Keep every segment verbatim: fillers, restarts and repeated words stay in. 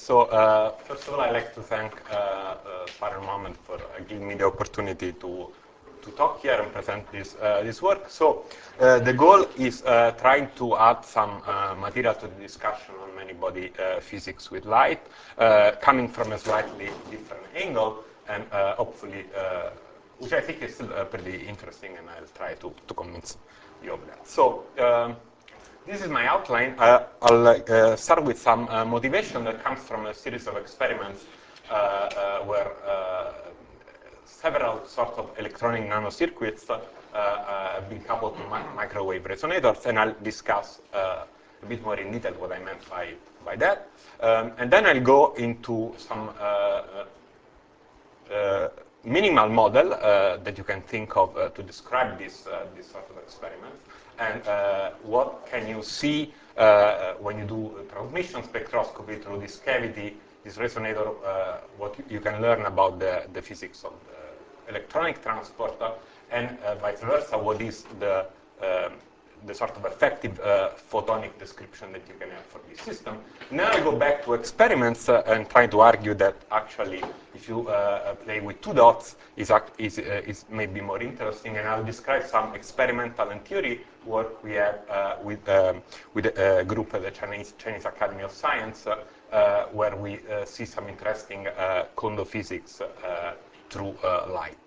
So uh, first of all, I'd like to thank uh, uh, Farah Mohammed for uh, giving me the opportunity to to talk here and present this uh, this work. So uh, the goal is uh, trying to add some uh, material to the discussion on many-body uh, physics with light, uh, coming from a slightly different angle, and uh, hopefully, uh, which I think is still uh, pretty interesting, and I'll try to to convince you of that. So. Um, This is my outline. Uh, I'll uh, start with some uh, motivation that comes from a series of experiments uh, uh, where uh, several sorts of electronic nanocircuits uh, uh, have been coupled to mi microwave resonators, and I'll discuss uh, a bit more in detail what I meant by, by that. Um, and then I'll go into some uh, uh, minimal model uh, that you can think of uh, to describe this, uh, this sort of experiments. And uh, what can you see uh, when you do transmission spectroscopy through this cavity, this resonator, uh, what you can learn about the, the physics of the electronic transporter, and uh, vice versa, what is the, uh, the sort of effective uh, photonic description that you can have for this system. Now I go back to experiments uh, and try to argue that actually if you uh, play with two dots is, is, uh, is maybe more interesting, and I'll describe some experimental and theory work we have uh, with, um, with a group at the Chinese, Chinese Academy of Science uh, uh, where we uh, see some interesting uh, Kondo physics uh, through uh, light.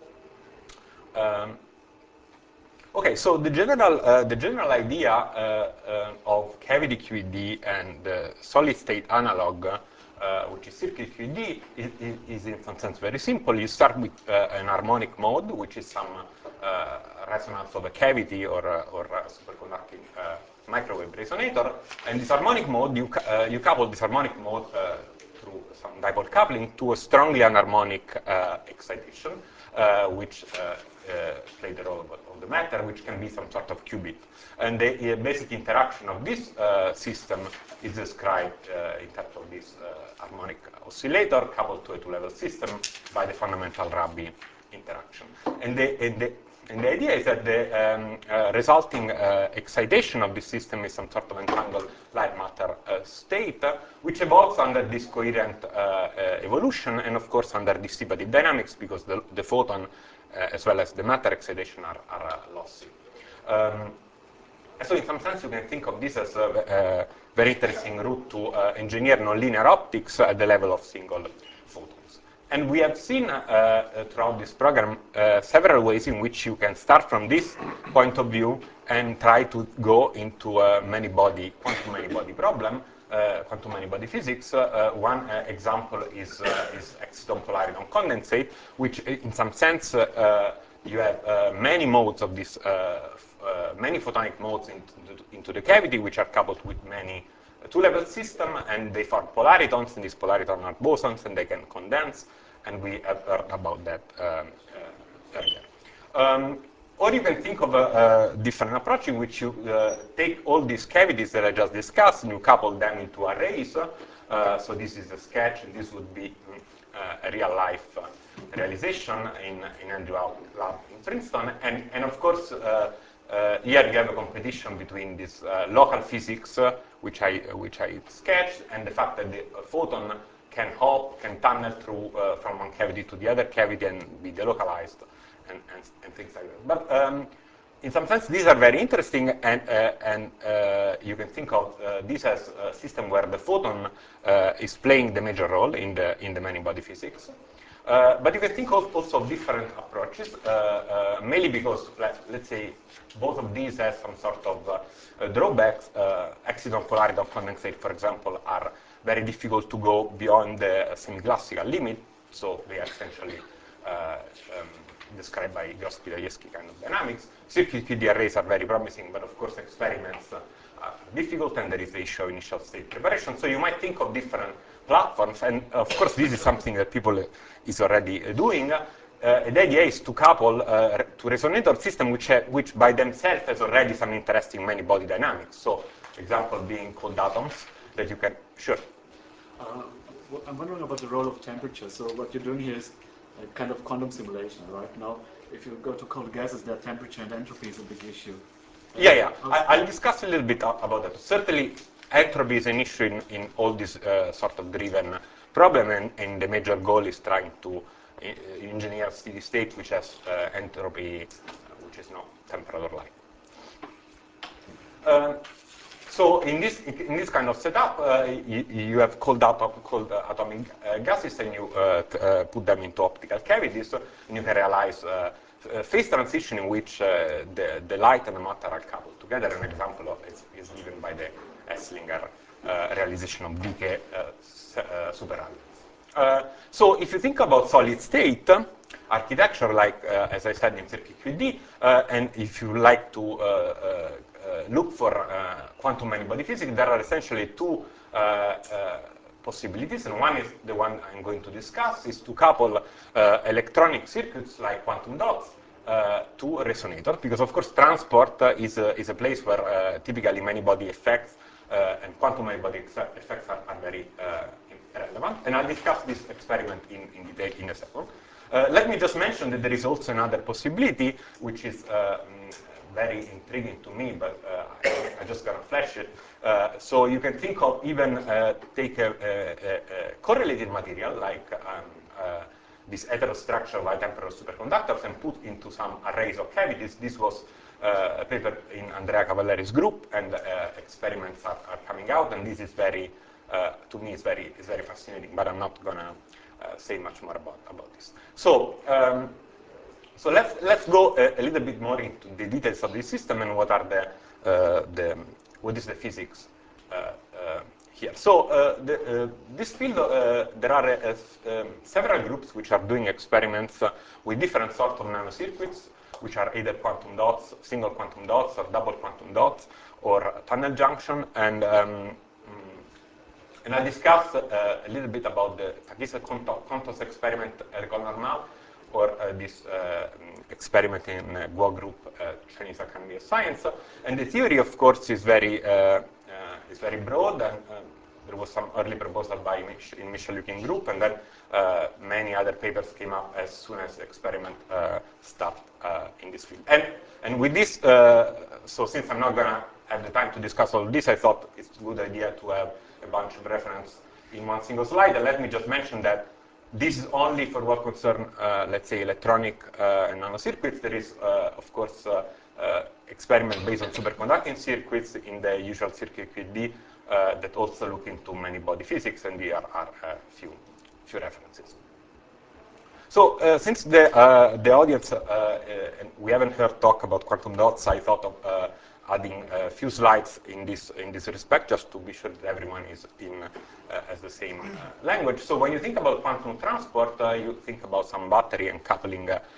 Um, Okay, so the general, uh, the general idea uh, uh, of cavity Q E D and the solid-state analog, uh, which is circuit Q E D, is, is in some sense very simple. You start with uh, an harmonic mode, which is some uh, resonance of a cavity or, uh, or a superconducting uh, microwave resonator. And this harmonic mode, you, uh, you couple this harmonic mode uh, through some dipole coupling to a strongly anharmonic uh, excitation, uh, which uh, uh, play the role of, of the matter, which can be some sort of qubit. And the uh, basic interaction of this uh, system is described uh, in terms of this uh, harmonic oscillator coupled to a two-level system by the fundamental Rabi interaction. And the, and the And the idea is that the um, uh, resulting uh, excitation of this system is some sort of entangled light matter uh, state, uh, which evolves under this coherent uh, uh, evolution, and of course under dissipative dynamics, because the, the photon uh, as well as the matter excitation are, are uh, lossy. Um, so in some sense you can think of this as a, a very interesting route to uh, engineer nonlinear optics at the level of single photons. And we have seen uh, uh, throughout this program uh, several ways in which you can start from this point of view and try to go into a many-body, quantum many-body problem, uh, quantum many-body physics. Uh, uh, one uh, example is, uh, is exciton polaridon condensate, which in some sense uh, uh, you have uh, many modes of this, uh, uh, many photonic modes into, into the cavity, which are coupled with many two-level system, and they form polaritons, and these polaritons are bosons, and they can condense, and we have heard about that um, uh, earlier. Um, or you can think of a, a different approach in which you uh, take all these cavities that I just discussed, and you couple them into arrays. Uh, so this is a sketch, and this would be uh, a real-life uh, realization in, in Andrew Lab in Princeton, and, and of course, uh, Uh, here you have a competition between this uh, local physics, uh, which I uh, which I sketched, and the fact that the uh, photon can hop, can tunnel through uh, from one cavity to the other cavity and be delocalized, and, and, and things like that. But um, in some sense, these are very interesting, and uh, and uh, you can think of uh, this as a system where the photon uh, is playing the major role in the in the many-body physics. Uh, but you can think of also of different approaches, uh, uh, mainly because, let, let's say, both of these have some sort of uh, uh, drawbacks. Uh, exciton polaridon condensate, for example, are very difficult to go beyond the semi-classical limit, so they are essentially uh, um, described by Gauss-Pythayeski kind of dynamics. Circuit Q E D arrays are very promising, but of course experiments uh, are difficult, and there is the issue of initial state preparation. So you might think of different platforms, and of course this is something that people is already uh, doing. Uh, the idea is to couple uh, to resonator system which, uh, which by themselves has already some interesting many-body dynamics. So example being cold atoms that you can, sure. Uh, I'm wondering about the role of temperature. So what you're doing here is a kind of quantum simulation, right? Now, if you go to cold gases, their temperature and entropy is a big issue. Yeah, yeah. I, I'll discuss a little bit about that. Certainly, entropy is an issue in, in all this uh, sort of driven problem, and, and the major goal is trying to uh, engineer a steady state which has uh, entropy, uh, which is not temperature-like. Uh, so in this in this kind of setup, uh, you, you have cold, atom, cold uh, atomic uh, gases, and you uh, t, uh, put them into optical cavities, and you can realize uh, a phase transition in which uh, the, the light and the matter are coupled together. An example of it is given by the Esslinger uh, realization of decay uh, uh, superalliance. Uh, so if you think about solid state uh, architecture, like uh, as I said in CircuitQD, uh, and if you like to uh, uh, uh, look for uh, quantum many-body physics, there are essentially two uh, uh, possibilities, and one is the one I'm going to discuss, is to couple uh, electronic circuits like quantum dots uh, to a resonator, because of course transport uh, is, a, is a place where uh, typically many-body effects uh, and quantum many-body effects are, are very uh, relevant, and I'll discuss this experiment in, in detail in a second. Uh, let me just mention that there is also another possibility, which is uh, very intriguing to me, but uh, I, I just gonna flash it. Uh, so you can think of even uh, take a, a, a correlated material like um, uh, this heterostructure high temperature superconductors and put into some arrays of cavities. This was uh, a paper in Andrea Cavalleri's group, and uh, experiments are, are coming out, and this is very, uh, to me, is very, is very fascinating, but I'm not gonna uh, say much more about, about this. So, um, So let's, let's go a, a little bit more into the details of this system and what are the, uh, the what is the physics uh, uh, here. So uh, the, uh, this field, uh, there are uh, um, several groups which are doing experiments uh, with different sorts of nanocircuits, which are either quantum dots, single quantum dots, or double quantum dots, or tunnel junction. And um, and I'll discuss uh, a little bit about the Takisa-Kontos experiment at École Normale, or uh, this uh, experiment in uh, Guo group, uh, Chinese Academy of Science. And the theory, of course, is very, uh, uh, is very broad, and uh, there was some early proposal by Mich in Michel-Lukin group, and then uh, many other papers came up as soon as the experiment uh, started uh, in this field. And, and with this, uh, so since I'm not going to have the time to discuss all of this, I thought it's a good idea to have a bunch of reference in one single slide. And let me just mention that this is only for what concerns, uh, let's say, electronic uh, and nanocircuits. There is, uh, of course, uh, uh, experiment based on superconducting circuits in the usual CircuitQD uh, that also look into many-body physics, and here are a few, few references. So uh, since the, uh, the audience, uh, uh, we haven't heard talk about quantum dots, I thought of uh, adding a few slides in this, in this respect, just to be sure that everyone is in uh, as the same uh, language. So when you think about quantum transport, uh, you think about some battery and coupling uh,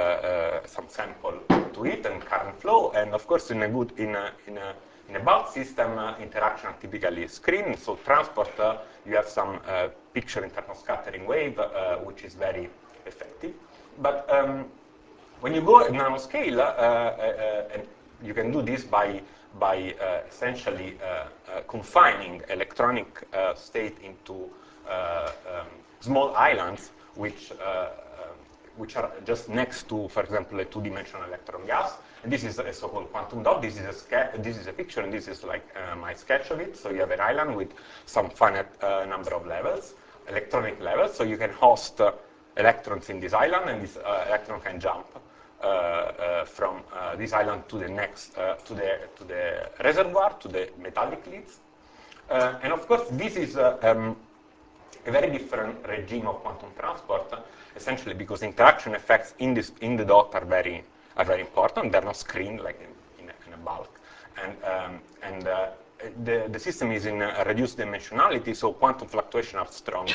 uh, some sample to it and current flow. And of course, in a good in a, in a, in a bulk system, uh, interaction are typically screened. So transport, uh, you have some uh, picture in terms of scattering wave, uh, which is very effective. But um, when you go at nanoscale, uh, uh, and you can do this by, by uh, essentially uh, uh, confining electronic uh, state into uh, um, small islands, which, uh, um, which are just next to, for example, a two-dimensional electron gas. And this is a so-called quantum dot. This is a sketch. This is a picture, and this is like uh, my sketch of it. So you have an island with some finite uh, number of levels, electronic levels. So you can host uh, electrons in this island, and this uh, electron can jump uh, uh, from uh, this island to the next, uh, to the to the reservoir, to the metallic leads. Uh, and of course, this is uh, um, a very different regime of quantum transport, uh, essentially because interaction effects in this in the dot are very are very important. They're not screened like in, in, a, in a bulk, and um, and uh, the the system is in a reduced dimensionality, so quantum fluctuations are strong,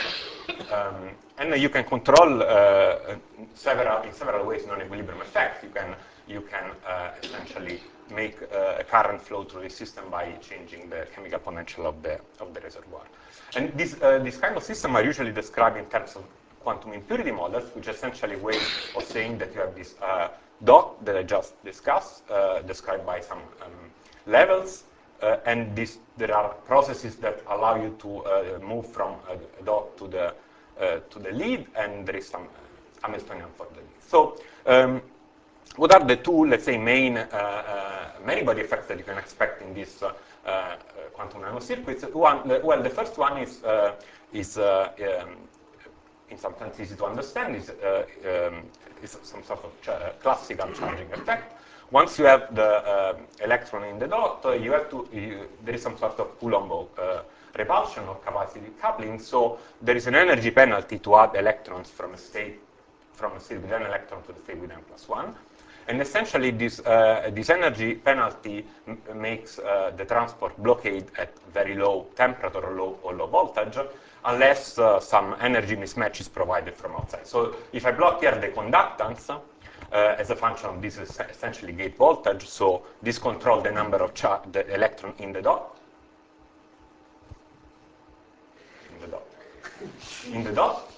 um, and you can control uh, several in several ways non-equilibrium effects. You can you can uh, essentially make uh, a current flow through the system by changing the chemical potential of the of the reservoir. And this uh, this kind of system are usually described in terms of quantum impurity models, which essentially way of saying that you have this uh, dot that I just discussed, uh, described by some um, levels, uh, and this, there are processes that allow you to uh, move from a, a dot to the uh, to the lead, and there is some Hamiltonian for the lead. So, um, what are the two, let's say, main uh, uh, many-body effects that you can expect in this uh, uh, quantum nanocircuits. One, the, well, the first one is, uh, is uh, um, in some sense easy to understand, is, uh, um, is some sort of ch classical charging effect. Once you have the uh, electron in the dot, uh, you have to, you, there is some sort of Coulomb uh, repulsion or capacity coupling, so there is an energy penalty to add electrons from a state, from a state with an electron to the state with n plus one. And essentially, this, uh, this energy penalty makes uh, the transport blockade at very low temperature or low, or low voltage, unless uh, some energy mismatch is provided from outside. So if I block here the conductance, uh, as a function of this is essentially gate voltage, so this controls the number of the electron in the dot. In the dot. In the dot.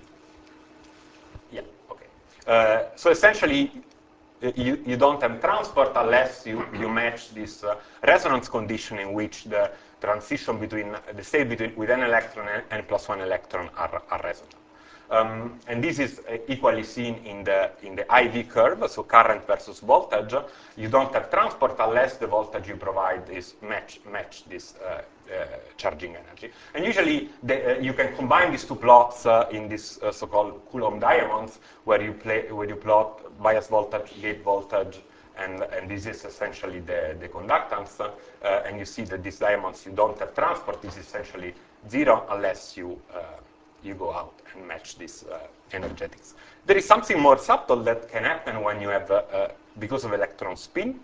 Yeah, okay. Uh, so essentially, You, you don't have transport unless you, you match this uh, resonance condition in which the transition between the state between with an electron and n plus one electron are, are resonant. Um, and this is uh, equally seen in the in the I V curve, so current versus voltage. You don't have transport unless the voltage you provide is match match this uh, uh, charging energy. And usually the, uh, you can combine these two plots uh, in this uh, so-called Coulomb diamonds, where you play where you plot bias voltage, gate voltage, and, and this is essentially the, the conductance, uh, and you see that these diamonds, you don't have transport, this is essentially zero unless you, uh, you go out and match these uh, energetics. There is something more subtle that can happen when you have, uh, uh, because of electron spin.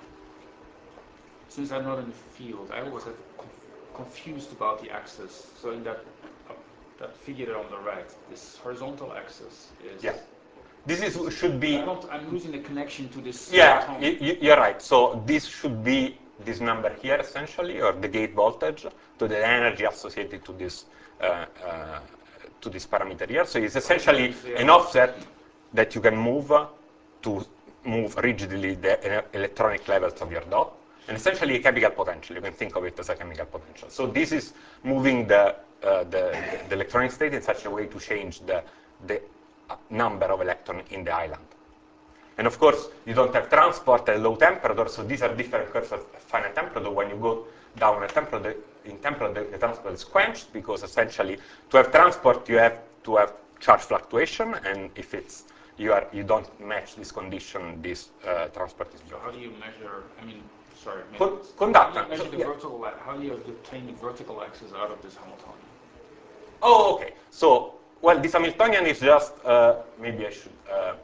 Since I'm not in the field, I always have confused about the axis. So in that, uh, that figure on the right, this horizontal axis is... Yeah. This is, should be... I'm, not, I'm losing the connection to this... Yeah, you, you're right. So this should be this number here, essentially, or the gate voltage, to the energy associated to this, uh, uh, to this parameter here. So it's essentially an offset that you can move to move rigidly the electronic levels of your dot. And essentially a chemical potential. You can think of it as a chemical potential. So this is moving the, uh, the, the electronic state in such a way to change the, the number of electrons in the island. And of course, you don't have transport at low temperature, so these are different curves at finite temperature. When you go down at temperature, in temperature, the, the transport is quenched, because essentially, to have transport, you have to have charge fluctuation, and if it's you are you don't match this condition, this uh, transport is So how do you measure? I mean, sorry, Con conductance. How do you measure so, the yeah. vertical? How do you obtain the vertical axis out of this Hamiltonian? Oh, okay. So, well, this Hamiltonian is just uh, maybe I should. Uh,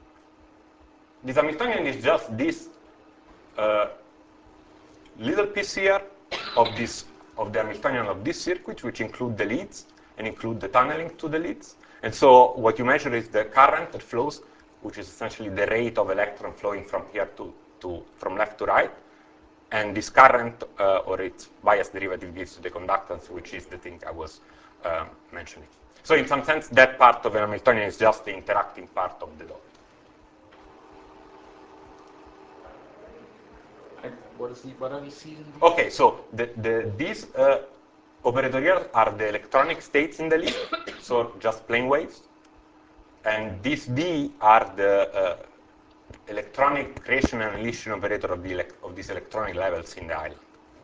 This Hamiltonian is just this uh, little piece here of this of the Hamiltonian of this circuit, which include the leads and include the tunneling to the leads. And so what you measure is the current that flows, which is essentially the rate of electron flowing from here to, to from left to right. And this current uh, or its bias derivative gives you the conductance, which is the thing I was uh, mentioning. So in some sense, that part of the Hamiltonian is just the interacting part of the dot. What is the, what are these C's and D's? Okay, so the, the, these uh, operator here are the electronic states in the lead, so just plane waves. And these D are the uh, electronic creation and annihilation operator of, the of these electronic levels in the island.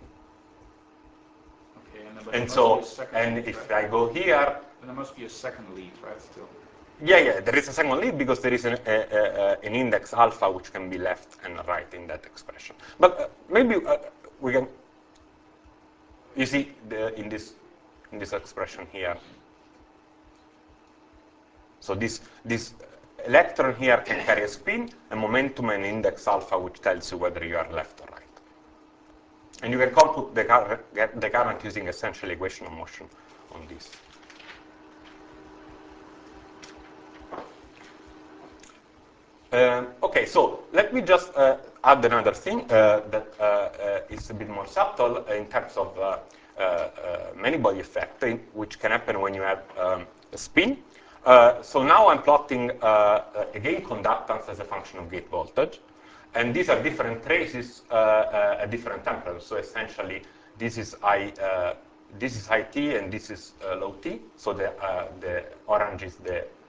Okay, and, and so, and lead, if right? I go here, then there must be a second lead, right? Still. Yeah, yeah, there is a second lead because there is an, a, a, an index alpha which can be left and right in that expression. But uh, maybe uh, we can, you see the, in this in this expression here. So this this electron here can carry a spin, a momentum, and index alpha, which tells you whether you are left or right. And you can compute the current, the current using essentially equation of motion on this. Uh, okay, so let me just uh, add another thing uh, that uh, uh, is a bit more subtle in terms of uh, uh, uh, many-body effect, in, which can happen when you have um, a spin. Uh, so now I'm plotting uh, again conductance as a function of gate voltage, and these are different traces uh, uh, at different temperatures. So essentially, this is I. Uh, this is high T and this is uh, low T. So the uh, the orange is the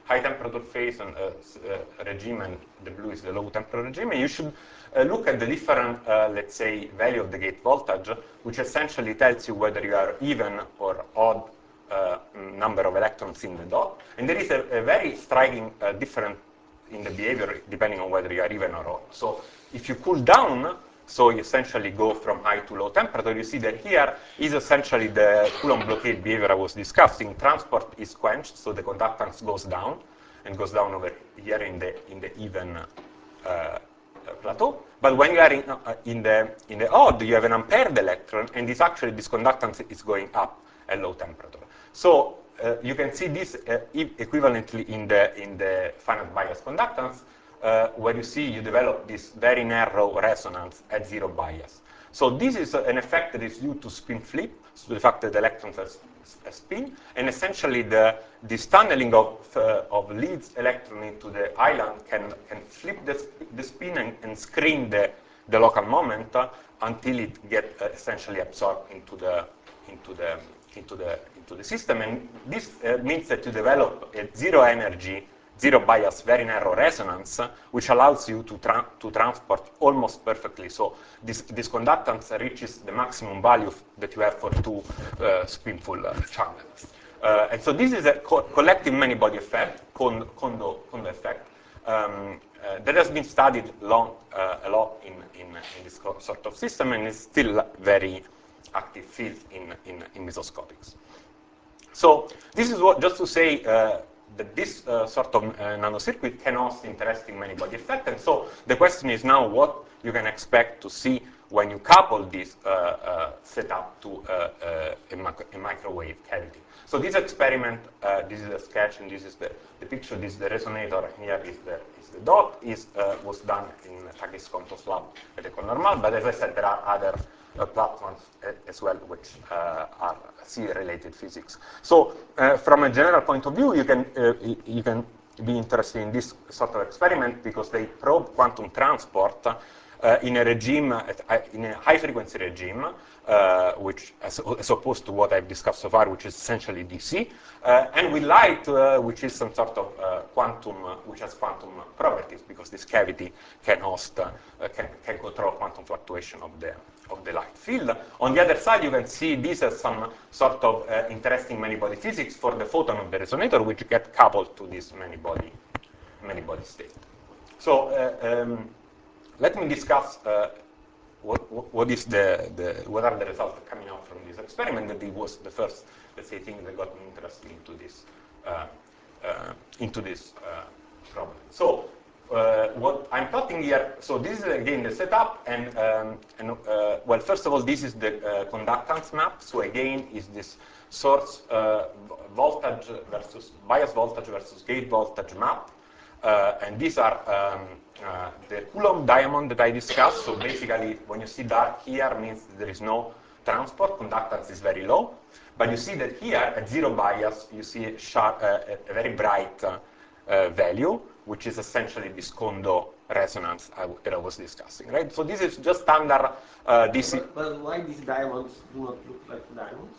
high temperature phase and uh, uh, regime, and the blue is the low temperature regime. And you should uh, look at the different, uh, let's say, value of the gate voltage, which essentially tells you whether you are even or odd uh, number of electrons in the dot. And there is a, a very striking uh, difference in the behavior depending on whether you are even or odd. So if you cool down, so you essentially go from high to low temperature, you see that here is essentially the Coulomb blockade behavior I was discussing. Transport is quenched, so the conductance goes down, and goes down over here in the, in the even uh, plateau. But when you are in, uh, in, the, in the odd, you have an unpaired electron, and this actually, this conductance is going up at low temperature. So uh, you can see this uh, equivalently in the, in the finite bias conductance, Uh, where you see you develop this very narrow resonance at zero bias. So this is an effect that is due to spin flip, so the fact that the electrons have a spin, and essentially the, this tunneling of, uh, of leads electron into the island can, can flip the, the spin and, and screen the, the local moment uh, until it gets uh, essentially absorbed into the, into, the, into, the, into the system. And this uh, means that you develop a zero energy, zero bias, very narrow resonance, which allows you to, tra to transport almost perfectly. So this, this conductance reaches the maximum value that you have for two uh, spinful uh, channels. Uh, and so this is a co collective many-body effect, con Kondo, Kondo effect, um, uh, that has been studied long, uh, a lot in, in, in this sort of system, and is still very active field in, in, in mesoscopics. So this is what, just to say, uh, that this uh, sort of uh, nanocircuit can host interesting many-body effect. And so the question is now what you can expect to see when you couple this uh, uh, setup to uh, uh, a, micro a microwave cavity. So this experiment, uh, this is a sketch, and this is the, the picture. This is the resonator. Here is the is the dot. Is uh, was done in Takis Kontos lab at École Normale. But as I said, there are other uh, platforms as well, which uh, are C-related physics. So, uh, from a general point of view, you can uh, you can be interested in this sort of experiment because they probe quantum transport uh, in a regime, uh, in a high-frequency regime, uh, which, as, as opposed to what I've discussed so far, which is essentially D C, uh, and with light, uh, which is some sort of uh, quantum, uh, which has quantum properties, because this cavity can host, uh, can, can control quantum fluctuation of the of the light field. On the other side, you can see this as some sort of uh, interesting many-body physics for the photon of the resonator, which get coupled to this many-body many-body state. So uh, um, let me discuss uh, what, what is the, the what are the results coming out from this experiment. That it was the first, let's say, thing that got me interested into this uh, uh, into this uh, problem. So. Uh, what I'm plotting here, so this is again the setup, and, um, and uh, well, first of all, this is the uh, conductance map. So again, is this source uh, voltage versus bias voltage versus gate voltage map, uh, and these are um, uh, the Coulomb diamond that I discussed. So basically, when you see dark here, means that there is no transport, conductance is very low. But you see that here, at zero bias, you see a, sharp, uh, a very bright uh, uh, value, which is essentially this Kondo resonance I that I was discussing, right? So this is just standard uh, D C. But, but why these diamonds do not look like diamonds?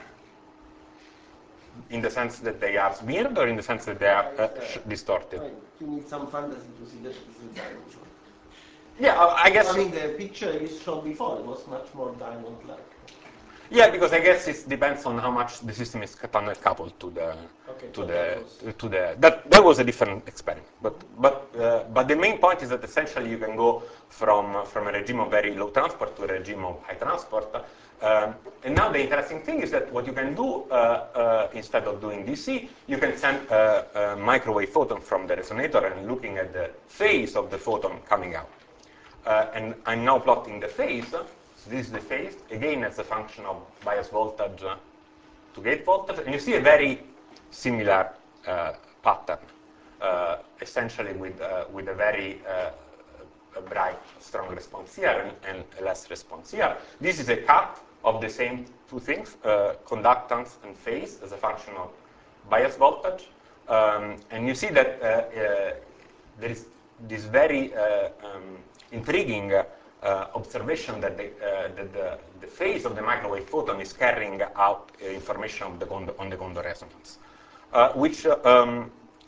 In the sense that they are smeared, or in the sense that they are uh, uh, distorted? I mean, you need some fantasy to see that this is diamond. Yeah, I guess. I mean, the picture you showed before it was much more diamond-like. Yeah, because I guess it depends on how much the system is tunnel coupled to the okay, to so the that was... to the that that was a different experiment. But but uh, but the main point is that essentially you can go from from a regime of very low transport to a regime of high transport. Um, and now the interesting thing is that what you can do uh, uh, instead of doing D C, you can send a, a microwave photon from the resonator and looking at the phase of the photon coming out. Uh, and I'm now plotting the phase. So this is the phase, again, as a function of bias voltage uh, to gate voltage. And you see a very similar uh, pattern, uh, essentially with, uh, with a very uh, a bright, strong response here and, and a less response here. This is a cut of the same two things, uh, conductance and phase, as a function of bias voltage. Um, and you see that uh, uh, there is this very uh, um, intriguing uh, uh, observation that, the, uh, that the, the phase of the microwave photon is carrying out uh, information of the Kondo, on the Kondo resonance, uh, which uh, um,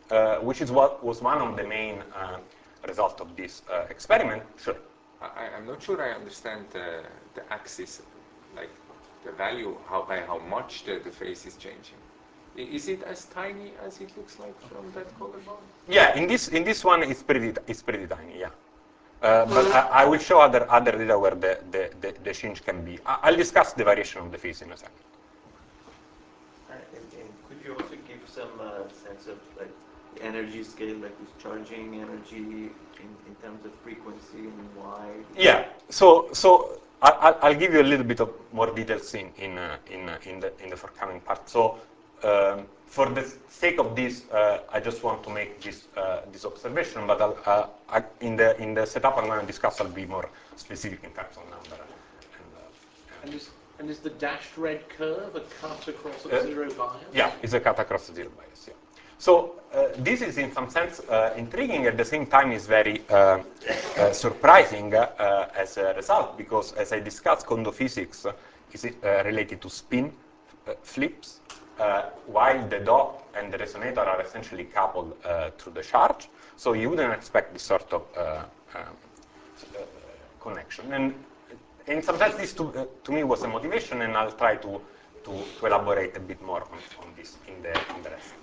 uh, which is what was one of the main uh, result of this uh, experiment. Sure. I, I'm not sure I understand the, the axis, like the value, how by how much the, the phase is changing. I- Is it as tiny as it looks like from that color bar? Yeah, in this in this one it's pretty it's pretty tiny. Yeah. Uh, but I, I will show other other data where the, the, the, the change can be. I, I'll discuss the variation of the phase in a second. Uh, and, and could you also give some uh, sense of like the energy scale, like this charging energy in, in terms of frequency and why? Yeah. So so I, I'll, I'll give you a little bit of more details in in uh, in uh, in the in the forthcoming part. So um, for the sake of this, uh, I just want to make this uh, this observation. But I'll, uh, I, in the in the setup I'm going to discuss, I'll be more specific in terms of number. And, uh, And is, and is the dashed red curve a cut across a Uh, zero bias? Yeah, it's a cut across the zero bias. Yeah. So uh, this is in some sense uh, intriguing. At the same time, is very uh, uh, surprising uh, as a result, because as I discussed, Kondo physics is uh, related to spin uh, flips, uh, while the dot and the resonator are essentially coupled uh, through the charge. So you wouldn't expect this sort of uh, um, uh, connection. And in some sense, this to, uh, to me was a motivation, and I'll try to to, to elaborate a bit more on, on this in the in the rest.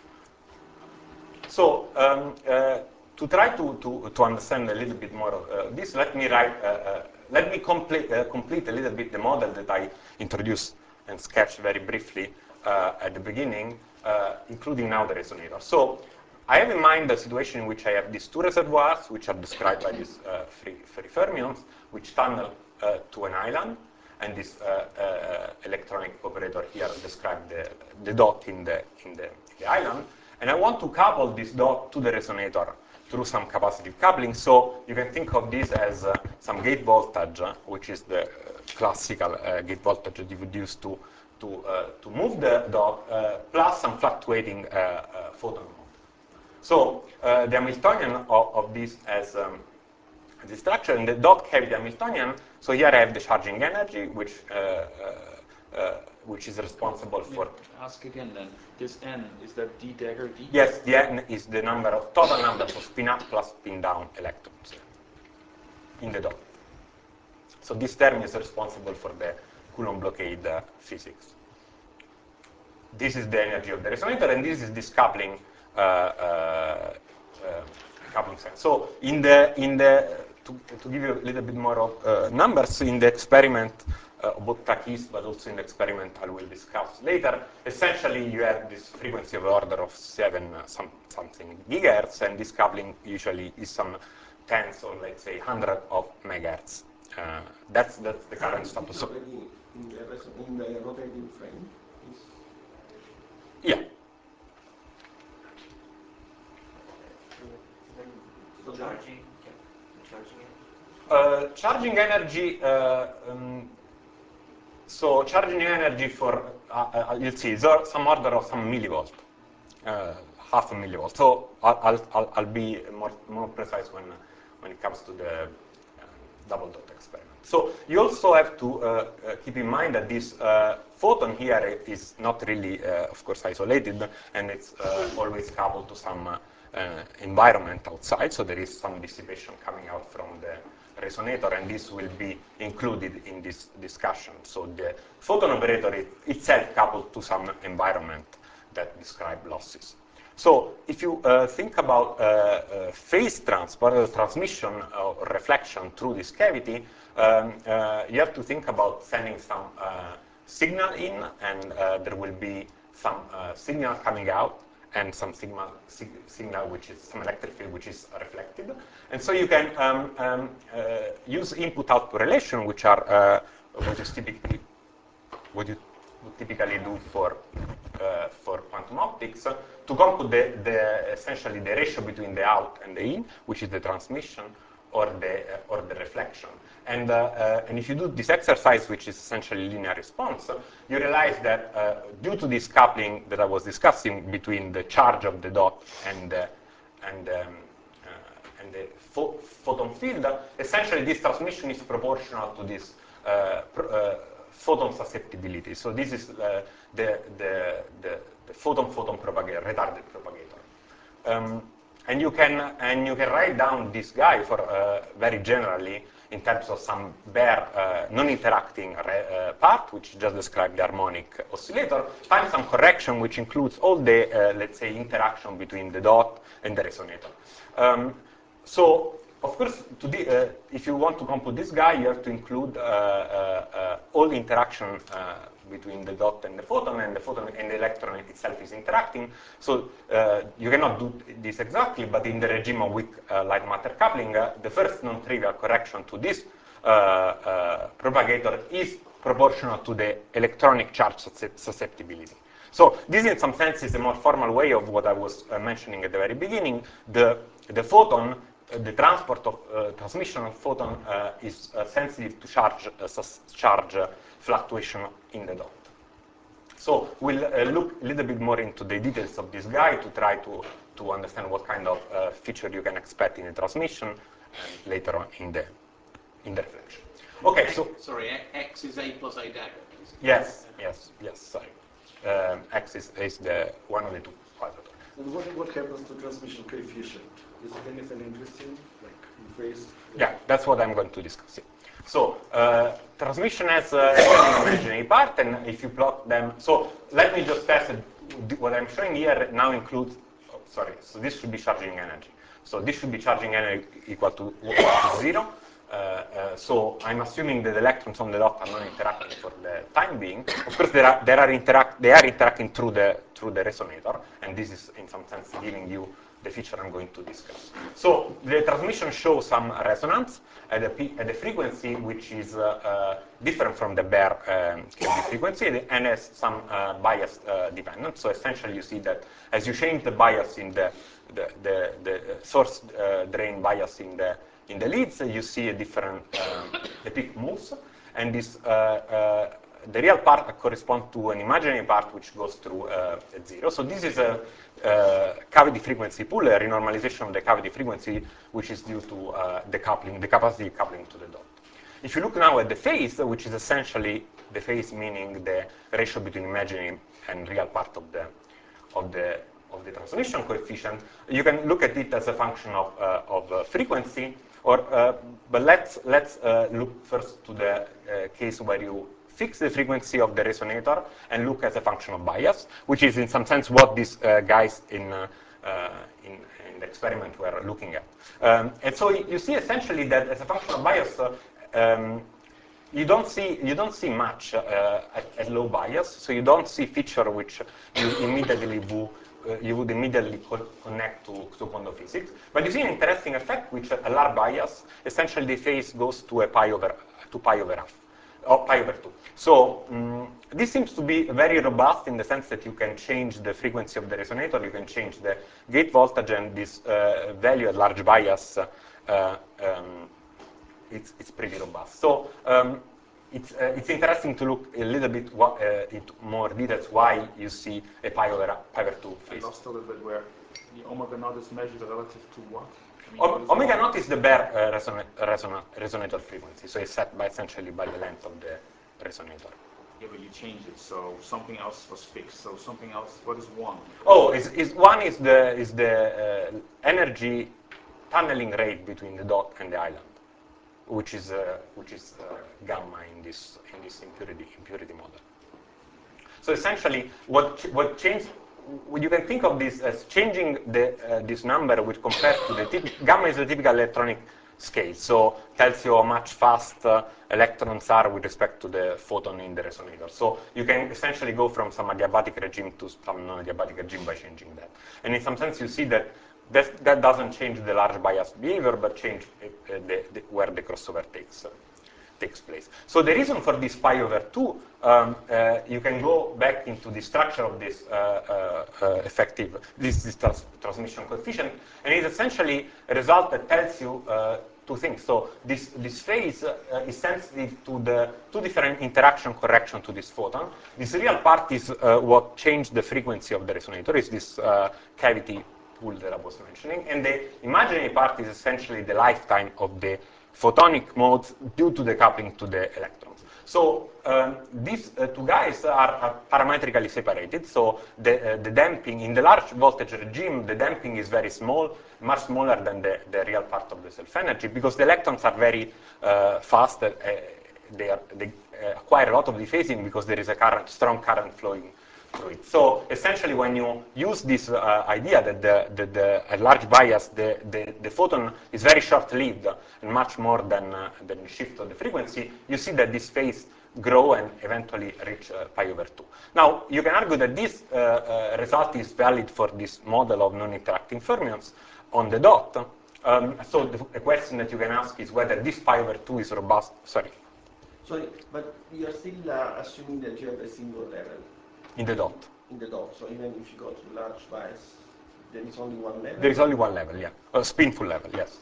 So um, uh, to try to, to to understand a little bit more of uh, this, let me write uh, uh, let me complete uh, complete a little bit the model that I introduced and sketched very briefly uh, at the beginning, uh, including now the resonator. So I have in mind the situation in which I have these two reservoirs, which are described by these uh, free, free fermions, which tunnel uh, to an island, and this uh, uh, electronic operator here describes the, the dot in the, in, the, in the island. And I want to couple this dot to the resonator through some capacitive coupling. So you can think of this as uh, some gate voltage, uh, which is the uh, classical uh, gate voltage that you would use to, to, uh, to move the dot, uh, plus some fluctuating uh, uh, photon mode. So uh, the Hamiltonian of, of this as um, the structure in the dot cavity Hamiltonian. So here I have the charging energy, which uh, uh, uh, which is responsible for. Ask again then. This n, is that d dagger d? Yes, the n is the number of total number of spin up plus spin down electrons in the dot. So this term is responsible for the Coulomb blockade uh, physics. This is the energy of the resonator, and this is this coupling uh, uh, uh, coupling sign. So in the in the to, to give you a little bit more of uh, numbers in the experiment, uh, both Takis, but also in the experiment I will discuss later. Essentially, you have this frequency of order of seven uh, some something gigahertz, and this coupling usually is some tens or let's say hundred of megahertz. Uh, that's that's the current status. So, Already in the, res- in the rotating frame is yeah. The charging, yeah, the charging energy. Uh, charging energy, uh, um, so charging energy for, uh, uh, you'll see, so some order of some millivolt, uh, half a millivolt. So I'll, I'll, I'll, I'll be more, more precise when, when it comes to the uh, double dot experiment. So you also have to uh, uh, keep in mind that this uh, photon here is not really, uh, of course, isolated, and it's uh, always coupled to some uh, uh, environment outside, so there is some dissipation coming out from the resonator, and this will be included in this discussion. So the photon operator is itself coupled to some environment that describe losses. So if you uh, think about uh, uh, phase transport, uh, transmission or reflection through this cavity, um, uh, you have to think about sending some uh, signal in, and uh, there will be some uh, signal coming out, and some signal, sig signal which is some electric field which is reflected. And so you can um, um, uh, use input-output relation, which are uh, what is typically what you would typically do for uh, for quantum optics, uh, to compute the, the essentially the ratio between the out and the in, which is the transmission or the uh, or the reflection. And uh, uh, and if you do this exercise, which is essentially linear response, you realize that uh, due to this coupling that I was discussing between the charge of the dot and uh, and um, uh, and the pho photon field, essentially this transmission is proportional to this uh, pr uh, photon susceptibility. So this is uh, the, the, the, the photon-photon propagator, retarded propagator. um, and you can and you can write down this guy for uh, very generally in terms of some bare uh, non-interacting uh, part, which just describes the harmonic oscillator, find some correction which includes all the, uh, let's say, interaction between the dot and the resonator. Um, so, of course, to the, uh, if you want to compute this guy, you have to include uh, uh, uh, all the interaction uh, between the dot and the photon, and the photon and the electron itself is interacting. So uh, you cannot do this exactly, but in the regime of weak uh, light matter coupling, uh, the first non-trivial correction to this uh, uh, propagator is proportional to the electronic charge susceptibility. So this, in some sense, is a more formal way of what I was uh, mentioning at the very beginning. The, the photon, uh, the transport of uh, transmission of photon uh, is uh, sensitive to charge, uh, charge uh, fluctuation in the dot. So we'll uh, look a little bit more into the details of this guy to try to, to understand what kind of uh, feature you can expect in the transmission and later on in the, in the reflection. Okay, so... Sorry, X is A plus A dagger. Yes, yes, yes, sorry. Um, X is, is the one of the two quadrature. And what, what happens to transmission coefficient? Is it anything interesting, like in phase? Yeah, that's what I'm going to discuss. Yeah. So, uh, transmission has uh, an imaginary part, and if you plot them, so let me just test it. What I'm showing here now includes, oh, sorry, so this should be charging energy. So this should be charging energy equal to, to zero. Uh, uh, so I'm assuming that the electrons on the dot are not interacting for the time being. Of course, there are, there are interact, they are interacting through the, through the resonator, and this is in some sense giving you the feature I'm going to discuss. So the transmission shows some resonance at a, p at a frequency which is uh, uh, different from the bare um, K B frequency and has some uh, bias uh, dependence. So essentially you see that as you change the bias in the, the, the, the source uh, drain bias in the, in the leads, you see a different, um, the peak moves, and this uh, uh, the real part corresponds to an imaginary part which goes through uh, at zero. So this is a uh, cavity frequency pool, a renormalization of the cavity frequency, which is due to uh, the coupling, the capacity coupling to the dot. If you look now at the phase, which is essentially the phase meaning the ratio between imaginary and real part of the of the of the transmission coefficient, you can look at it as a function of uh, of uh, frequency. Or, uh, but let's let's uh, look first to the uh, case where you fix the frequency of the resonator and look as a function of bias, which is in some sense what these uh, guys in, uh, uh, in, in the experiment were looking at. Um, and so you see essentially that as a function of bias, uh, um, you don't see you don't see much uh, at, at low bias. So you don't see feature which you immediately do. Uh, you would immediately co connect to, to quantum physics. But you see an interesting effect, which at a large bias, essentially the phase goes to a pi over to pi over half. Or pi over two. So um, this seems to be very robust in the sense that you can change the frequency of the resonator, you can change the gate voltage, and this uh, value at large bias, uh, um, it's, it's pretty robust. So um, it's, uh, it's interesting to look a little bit what, uh, into more details why you see a pi over, pi over two phase. I lost a little bit where the omega naught is measured relative to what? I mean, O what is omega the naught is the bare uh, reson reson resonator frequency, so it's set by essentially by the length of the resonator. Yeah, but you changed it, so something else was fixed. So something else. What is one? Oh, is, is one is the is the uh, energy tunneling rate between the dot and the island, which is uh, which is uh, gamma in this in this impurity impurity model. So essentially, what what changed? You can think of this as changing the, uh, this number, which compares to the gamma is a typical electronic scale, so tells you how much fast uh, electrons are with respect to the photon in the resonator. So you can essentially go from some adiabatic regime to some non-adiabatic regime by changing that. And in some sense, you see that that, that doesn't change the large bias behavior, but change uh, the, the, where the crossover takes. Uh, takes place. So the reason for this pi over two, um, uh, you can go back into the structure of this uh, uh, uh, effective, this, this trans transmission coefficient, and it's essentially a result that tells you uh, two things. So this, this phase uh, is sensitive to the two different interaction correction to this photon. This real part is uh, what changed the frequency of the resonator, is this uh, cavity pool that I was mentioning, and the imaginary part is essentially the lifetime of the photonic modes due to the coupling to the electrons. So um, these uh, two guys are, are parametrically separated. So the, uh, the damping in the large voltage regime, the damping is very small, much smaller than the, the real part of the self-energy, because the electrons are very uh, fast. Uh, they, are, they uh, acquire a lot of dephasing because there is a current, strong current flowing through it. So essentially, when you use this uh, idea that the, the, the a large bias, the, the, the photon is very short-lived and much more than, uh, than the shift of the frequency, you see that this phase grow and eventually reach uh, pi over two. Now, you can argue that this uh, uh, result is valid for this model of non-interacting fermions on the dot. Um, so the, the question that you can ask is whether this pi over two is robust. Sorry. Sorry, but you're still uh, assuming that you have a single level In the dot. in the dot. So even if you go to large bias, there is only one level? There is only one level, yeah. A spinful level, yes.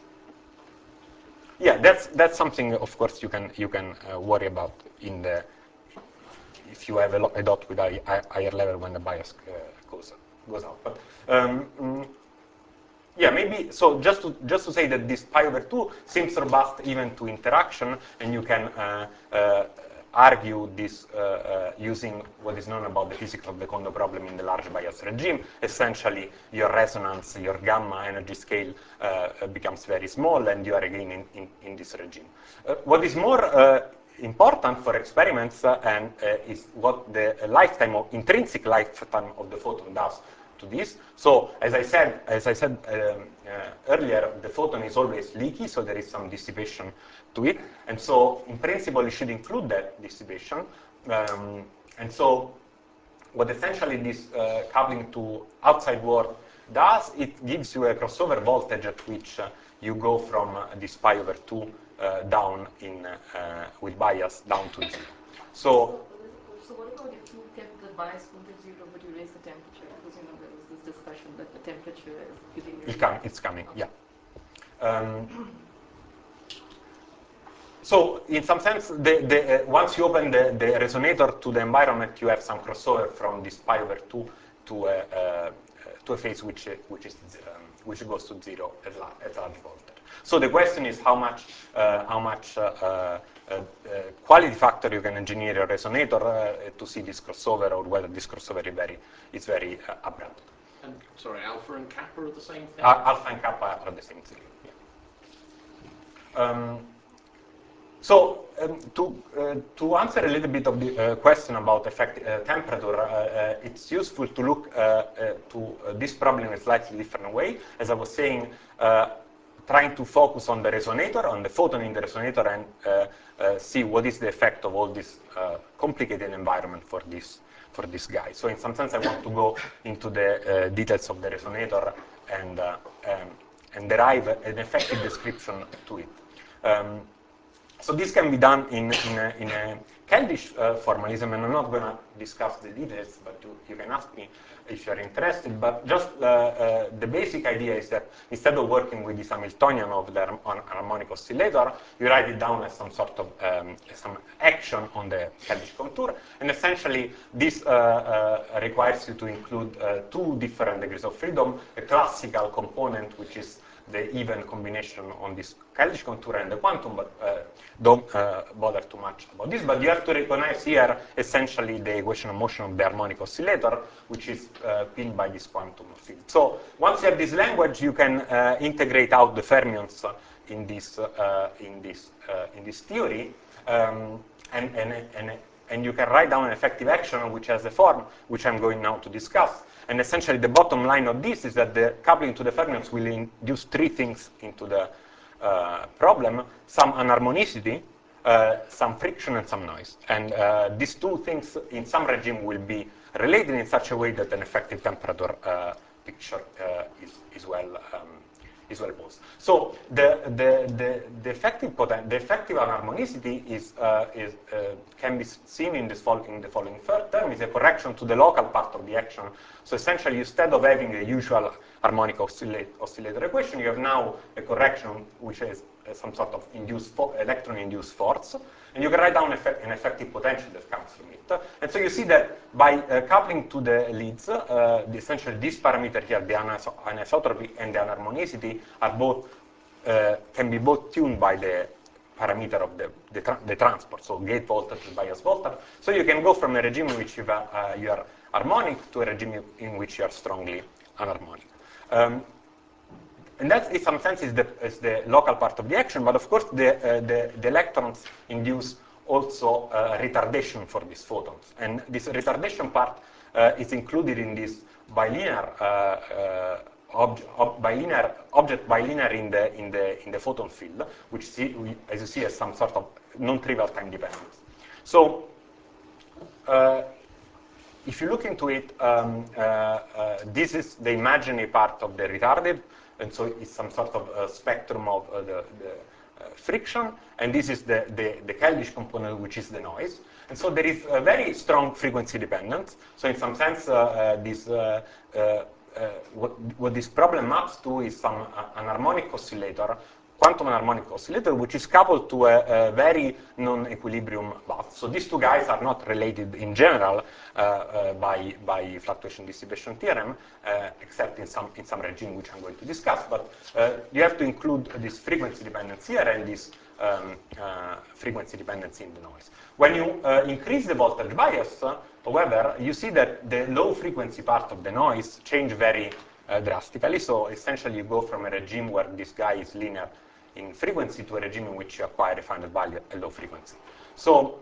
Yeah, that's that's something, of course, you can you can uh, worry about in the if you have a, lo- a dot with a, a higher level when the bias uh, goes goes out. But um, mm, yeah, maybe so. Just to just to say that this pi over two seems robust even to interaction, and you can uh, uh, argue this uh, uh, using what is known about the physics of the Kondo problem in the large bias regime. Essentially, your resonance, your gamma energy scale uh, becomes very small, and you are again in, in, in this regime. Uh, what is more uh, important for experiments uh, and uh, is what the lifetime of intrinsic lifetime of the photon does to this. So as I said, as I said um, uh, earlier, the photon is always leaky, so there is some dissipation to it, and so in principle you should include that dissipation. Um, and so what essentially this uh, coupling to outside world does, it gives you a crossover voltage at which uh, you go from uh, this pi over two uh, down in uh, with bias down to zero. So So what about if you get the bias point to zero, but you raise the temperature? Because you know there was this discussion that the temperature is giving you. It com it's coming, okay. Yeah. Um, so in some sense, the, the, uh, once you open the, the resonator to the environment, you have some crossover from this pi over two to a, uh, to a phase which which is um, which goes to zero at, la at large voltage. So the question is how much uh, how much uh, uh, uh, quality factor you can engineer a resonator uh, to see this crossover, or whether this crossover is very is very uh, abrupt. And sorry, alpha and kappa are the same thing? Uh, alpha and kappa are the same thing. Yeah. Um, so um, to uh, to answer a little bit of the uh, question about effect uh, temperature, uh, uh, it's useful to look uh, uh, to uh, this problem in a slightly different way. As I was saying, uh, trying to focus on the resonator, on the photon in the resonator, and uh, uh, see what is the effect of all this uh, complicated environment for this for this guy. So in some sense, I want to go into the uh, details of the resonator and uh, um, and derive an effective description to it. Um, so this can be done in in a, in a Keldysh uh, formalism, and I'm not going to discuss the details, but you, you can ask me if you're interested. But just uh, uh, the basic idea is that instead of working with this Hamiltonian of the harmonic oscillator, you write it down as some sort of um, some action on the Keldysh contour, and essentially this uh, uh, requires you to include uh, two different degrees of freedom: a classical component, which is the even combination on this Keldysh contour, and the quantum, but uh, don't uh, bother too much about this. But you have to recognize here essentially the equation of motion of the harmonic oscillator, which is uh, pinned by this quantum field. So once you have this language, you can uh, integrate out the fermions in this uh, in this uh, in this theory, um, and, and and and you can write down an effective action which has a form which I'm going now to discuss. And essentially the bottom line of this is that the coupling to the fermions will induce three things into the uh, problem: some anharmonicity, uh, some friction, and some noise. And uh, these two things in some regime will be related in such a way that an effective temperature uh, picture uh, is, is well um, is well posed. So the the the, the effective poten the effective anharmonicity is uh, is uh, can be seen in this following in the following term: is a correction to the local part of the action. So essentially, instead of having a usual harmonic oscillate, oscillator equation, you have now a correction which is uh, some sort of induced electron-induced force, and you can write down effect, an effective potential that comes from it. And so you see that by uh, coupling to the leads, uh, the, essentially this parameter here, the anisotropy and the anharmonicity, are both uh, can be both tuned by the parameter of the, the, tra the transport, so gate voltage and bias voltage. So you can go from a regime in which you, uh, you are harmonic to a regime in which you are strongly anharmonic. Um, and that, in some sense, is the, is the local part of the action, but of course the, uh, the, the electrons induce also uh, retardation for these photons. And this retardation part uh, is included in this bilinear uh, uh, Ob ob bilinear, object bilinear in the in the in the photon field, which see, we, as you see, has some sort of non-trivial time dependence. So, uh, if you look into it, um, uh, uh, this is the imaginary part of the retarded, and so it's some sort of uh, spectrum of uh, the, the uh, friction, and this is the, the the Keldysh component, which is the noise. And so there is a very strong frequency dependence. So in some sense, uh, uh, this uh, uh, Uh, what, what this problem maps to is some uh, an harmonic oscillator, quantum harmonic oscillator, which is coupled to a, a very non-equilibrium path. So these two guys are not related in general uh, uh, by, by fluctuation dissipation theorem, uh, except in some, in some regime which I'm going to discuss. But uh, you have to include this frequency dependence here and this um, uh, frequency dependency in the noise. When you uh, increase the voltage bias, uh, however, you see that the low frequency part of the noise change very uh, drastically. So essentially you go from a regime where this guy is linear in frequency to a regime in which you acquire a finite value at low frequency. So,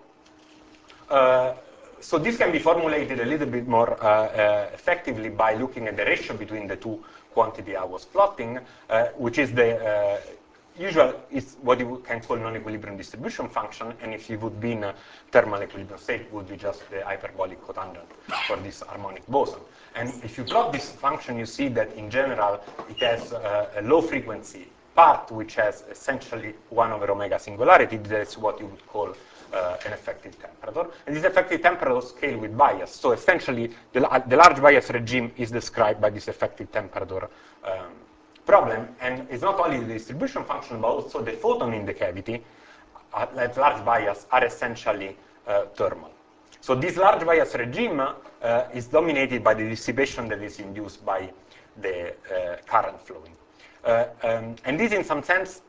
uh, so this can be formulated a little bit more uh, uh, effectively by looking at the ratio between the two quantity I was plotting, uh, which is the uh, usual is what you can call non-equilibrium distribution function, and if you would be in a thermal equilibrium state, it would be just the hyperbolic cotangent for this harmonic boson. And if you plot this function, you see that in general it has uh, a low frequency part which has essentially one over omega singularity. That's what you would call uh, an effective temperature. And this effective temperature scale with bias. So essentially the, the large bias regime is described by this effective temperature um, problem, and it's not only the distribution function, but also the photon in the cavity uh, at large bias are essentially uh, thermal. So this large bias regime uh, is dominated by the dissipation that is induced by the uh, current flowing. Uh, um, and this, in some sense,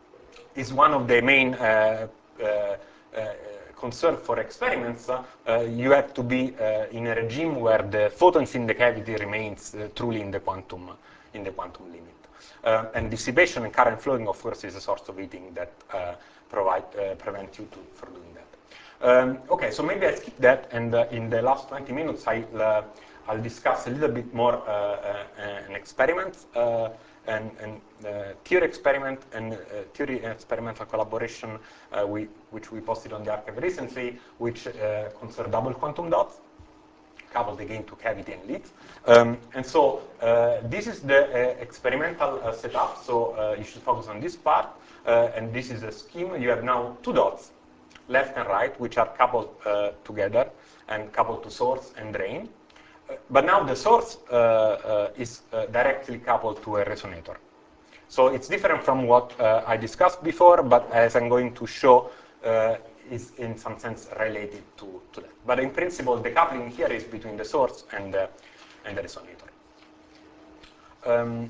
is one of the main uh, uh, uh, concern for experiments. Uh, you have to be uh, in a regime where the photons in the cavity remains uh, truly in the quantum in the quantum limit. Uh, and dissipation and current flowing, of course, is a source of heating that uh, provide, uh, prevent you to, from doing that. Um, okay, so maybe I skip that, and uh, in the last twenty minutes, I'll, uh, I'll discuss a little bit more uh, uh, an experiment, uh, and, and uh, theory experiment, and uh, theory and experimental collaboration, uh, we, which we posted on the archive recently, which uh, concern double quantum dots, coupled again to cavity and leads. Um, and so uh, this is the uh, experimental uh, setup, so uh, you should focus on this part, uh, and this is a scheme. You have now two dots, left and right, which are coupled uh, together and coupled to source and drain. Uh, but now the source uh, uh, is uh, directly coupled to a resonator. So it's different from what uh, I discussed before, but as I'm going to show, uh, is in some sense related to, to that. But in principle, the coupling here is between the source and the, and the resonator. Um,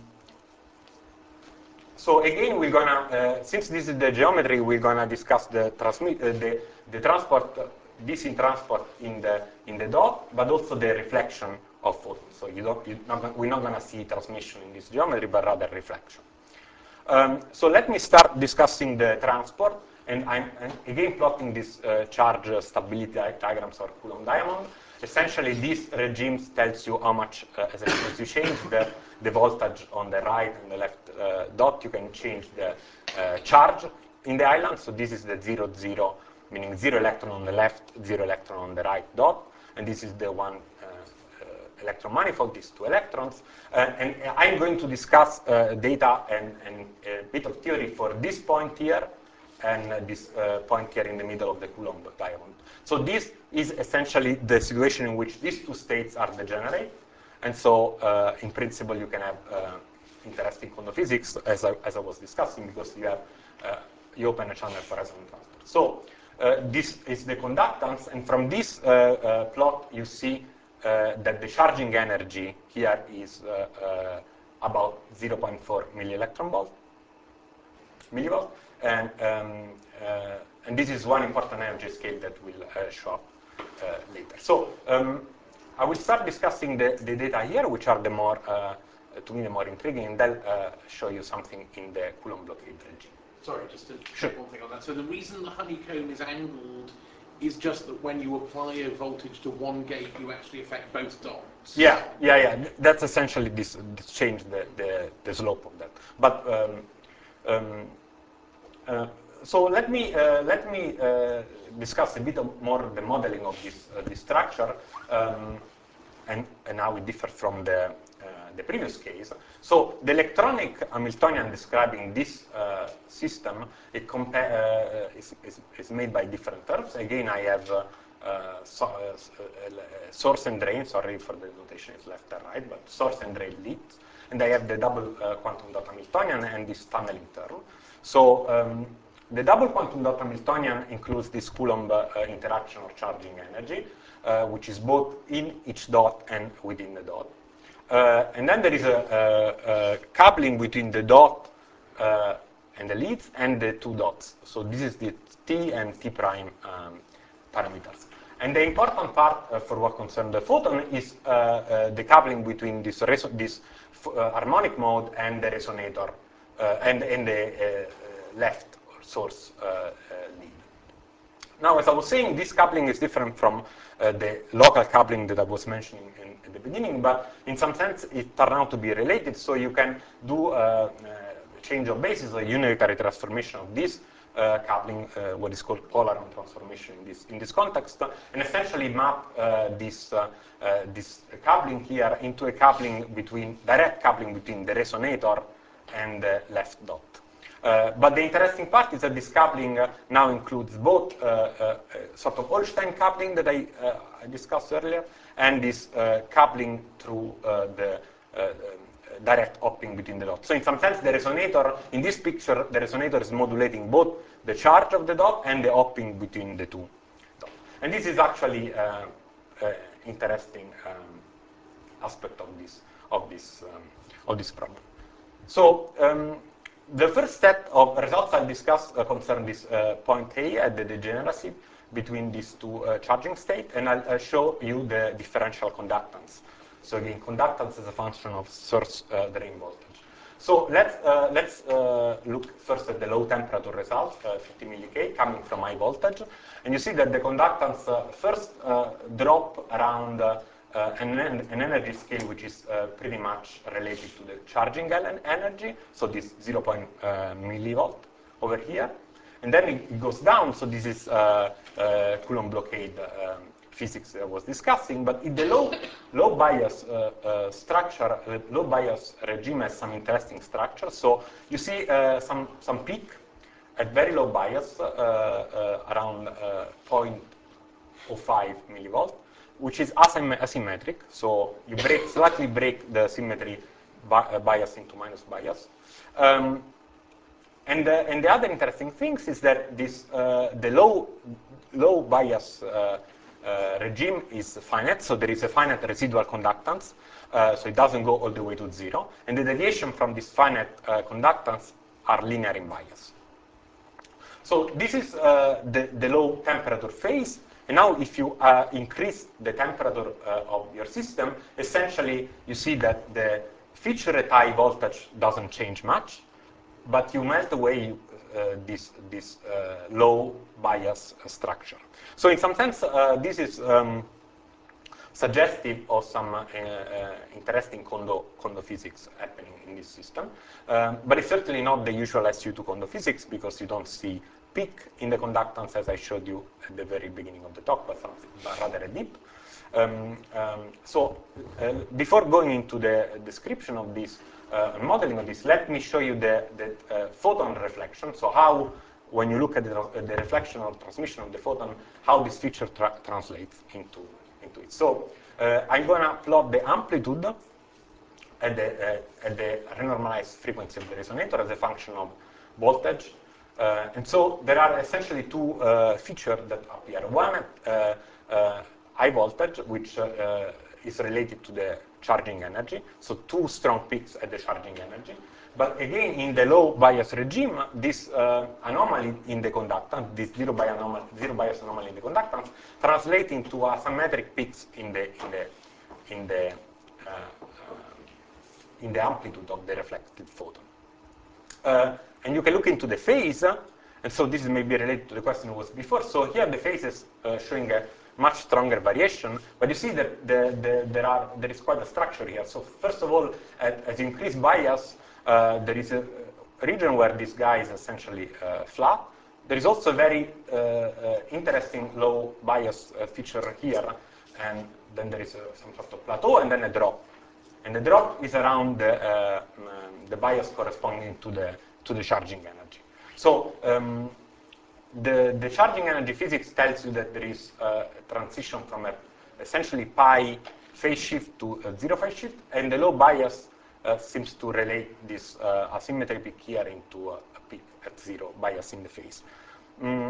so again, we're gonna, uh, since this is the geometry, we're gonna discuss the transmit, uh, the, the transport, uh, D C transport in the in the dot, but also the reflection of photons. So you don't, you not, we're not gonna see transmission in this geometry, but rather reflection. Um, so let me start discussing the transport. And I'm, I'm again plotting these uh, charge stability diagrams or Coulomb diamond. Essentially, these regimes tells you how much, uh, as, as you change the, the voltage on the right and the left uh, dot, you can change the uh, charge in the island. So this is the zero, zero, meaning zero electron on the left, zero electron on the right dot. And this is the one uh, uh, electron manifold, these two electrons. Uh, and I'm going to discuss uh, data and, and a bit of theory for this point here, and uh, this uh, point here in the middle of the Coulomb diamond. So this is essentially the situation in which these two states are degenerate. And so, uh, in principle, you can have uh, interesting quantum physics, as I, as I was discussing, because you have uh, you open a channel for resonant transport. So uh, this is the conductance, and from this uh, uh, plot, you see uh, that the charging energy here is uh, uh, about zero point four millielectron volt, millivolt. And, um, uh, and this is one important energy scale that will uh, show up uh, later. So um, I will start discussing the, the data here, which are the more, uh, to me, the more intriguing, and then uh, show you something in the Coulomb blockade regime. Sorry, just to Sure. check one thing on that. So the reason the honeycomb is angled is just that when you apply a voltage to one gate, you actually affect both dots. Yeah, yeah, yeah. That's essentially this, this change the, the, the slope of that. But um, um, uh, so let me uh, let me uh, discuss a bit more the modeling of this uh, this structure, um, and and how it differs from the uh, the previous case. So the electronic Hamiltonian describing this uh, system it compare, uh, is, is, is made by different terms. Again, I have uh, uh, so, uh, uh, source and drain. Sorry for the notation, it's left and right, but source and drain leads. And I have the double uh, quantum dot Hamiltonian and this tunneling term. So um, the double quantum dot Hamiltonian includes this Coulomb uh, interaction or charging energy, uh, which is both in each dot and within the dot. Uh, and then there is a, a, a coupling between the dot uh, and the leads and the two dots. So this is the T and T prime um, parameters. And the important part uh, for what concerns the photon is uh, uh, the coupling between this, this uh, harmonic mode and the resonator uh, and, and the uh, left source uh, uh, lead. Now, as I was saying, this coupling is different from uh, the local coupling that I was mentioning in, in the beginning, but in some sense it turned out to be related, so you can do uh, uh, change of basis, a unitary transformation of this uh, coupling, uh, what is called Polaron transformation in this, in this context, and essentially map uh, this, uh, uh, this coupling here into a coupling between, direct coupling between the resonator and the left dot. Uh, but the interesting part is that this coupling uh, now includes both uh, uh, sort of Holstein coupling that I, uh, I discussed earlier, and this uh, coupling through uh, the uh, direct hopping between the dots. So in some sense, the resonator, in this picture, the resonator is modulating both the charge of the dot and the hopping between the two dots. And this is actually uh, uh, interesting um, aspect of this, of this, um, of this problem. So, um, the first set of results I'll discuss uh, concern this uh, point A at the degeneracy between these two uh, charging states, and I'll uh, show you the differential conductance. So again, conductance is a function of source uh, drain voltage. So let's, uh, let's uh, look first at the low temperature result, uh, fifty milli-K, coming from high voltage. And you see that the conductance uh, first uh, drop around uh, Uh, an, an energy scale which is uh, pretty much related to the charging energy, so this zero point zero millivolt over here, and then it, it goes down, so this is uh, uh, Coulomb blockade um, physics that I was discussing, but in the low, low bias uh, uh, structure, uh, low bias regime has some interesting structure, so you see uh, some, some peak at very low bias, uh, uh, around uh, zero point zero five millivolt, which is asymmetric, so you break, slightly break the symmetry bi uh, bias into minus bias. Um, and, uh, and the other interesting things is that this, uh, the low, low bias uh, uh, regime is finite, so there is a finite residual conductance, uh, so it doesn't go all the way to zero, and the deviation from this finite uh, conductance are linear in bias. So this is uh, the, the low temperature phase. And now if you uh, increase the temperature uh, of your system, essentially you see that the feature at high voltage doesn't change much, but you melt away uh, this, this uh, low bias structure. So in some sense, uh, this is um, suggestive of some uh, uh, interesting Kondo, Kondo physics happening in this system. Um, but it's certainly not the usual S U two Kondo physics, because you don't see peak in the conductance, as I showed you at the very beginning of the talk, but, something, but rather a dip. Um, um, so uh, before going into the description of this, uh, modeling of this, let me show you the, the uh, photon reflection. So how, when you look at the, the reflection or transmission of the photon, how this feature tra translates into, into it. So uh, I'm going to plot the amplitude at the, uh, at the renormalized frequency of the resonator as a function of voltage. Uh, and so there are essentially two uh, features that appear. One, uh, uh, high voltage, which uh, is related to the charging energy, so two strong peaks at the charging energy. But again, in the low bias regime, this uh, anomaly in the conductance, this zero bias anomaly, zero bias anomaly in the conductance, translates into asymmetric peaks in the in the in the uh, uh, in the amplitude of the reflected photon. Uh, and you can look into the phase, uh, and so this may be related to the question was before. So here the phase is uh, showing a much stronger variation, but you see that the, the, there are there is quite a structure here. So first of all, at, as you increase bias, uh, there is a region where this guy is essentially uh, flat. There is also a very uh, uh, interesting low bias uh, feature here, and then there is a, some sort of plateau, and then a drop. And the drop is around the, uh, um, the bias corresponding to the to the charging energy. So um, the the charging energy physics tells you that there is a transition from a essentially pi phase shift to a zero phase shift, and the low bias uh, seems to relate this uh, asymmetry peak here into a, a peak at zero bias in the phase. Mm.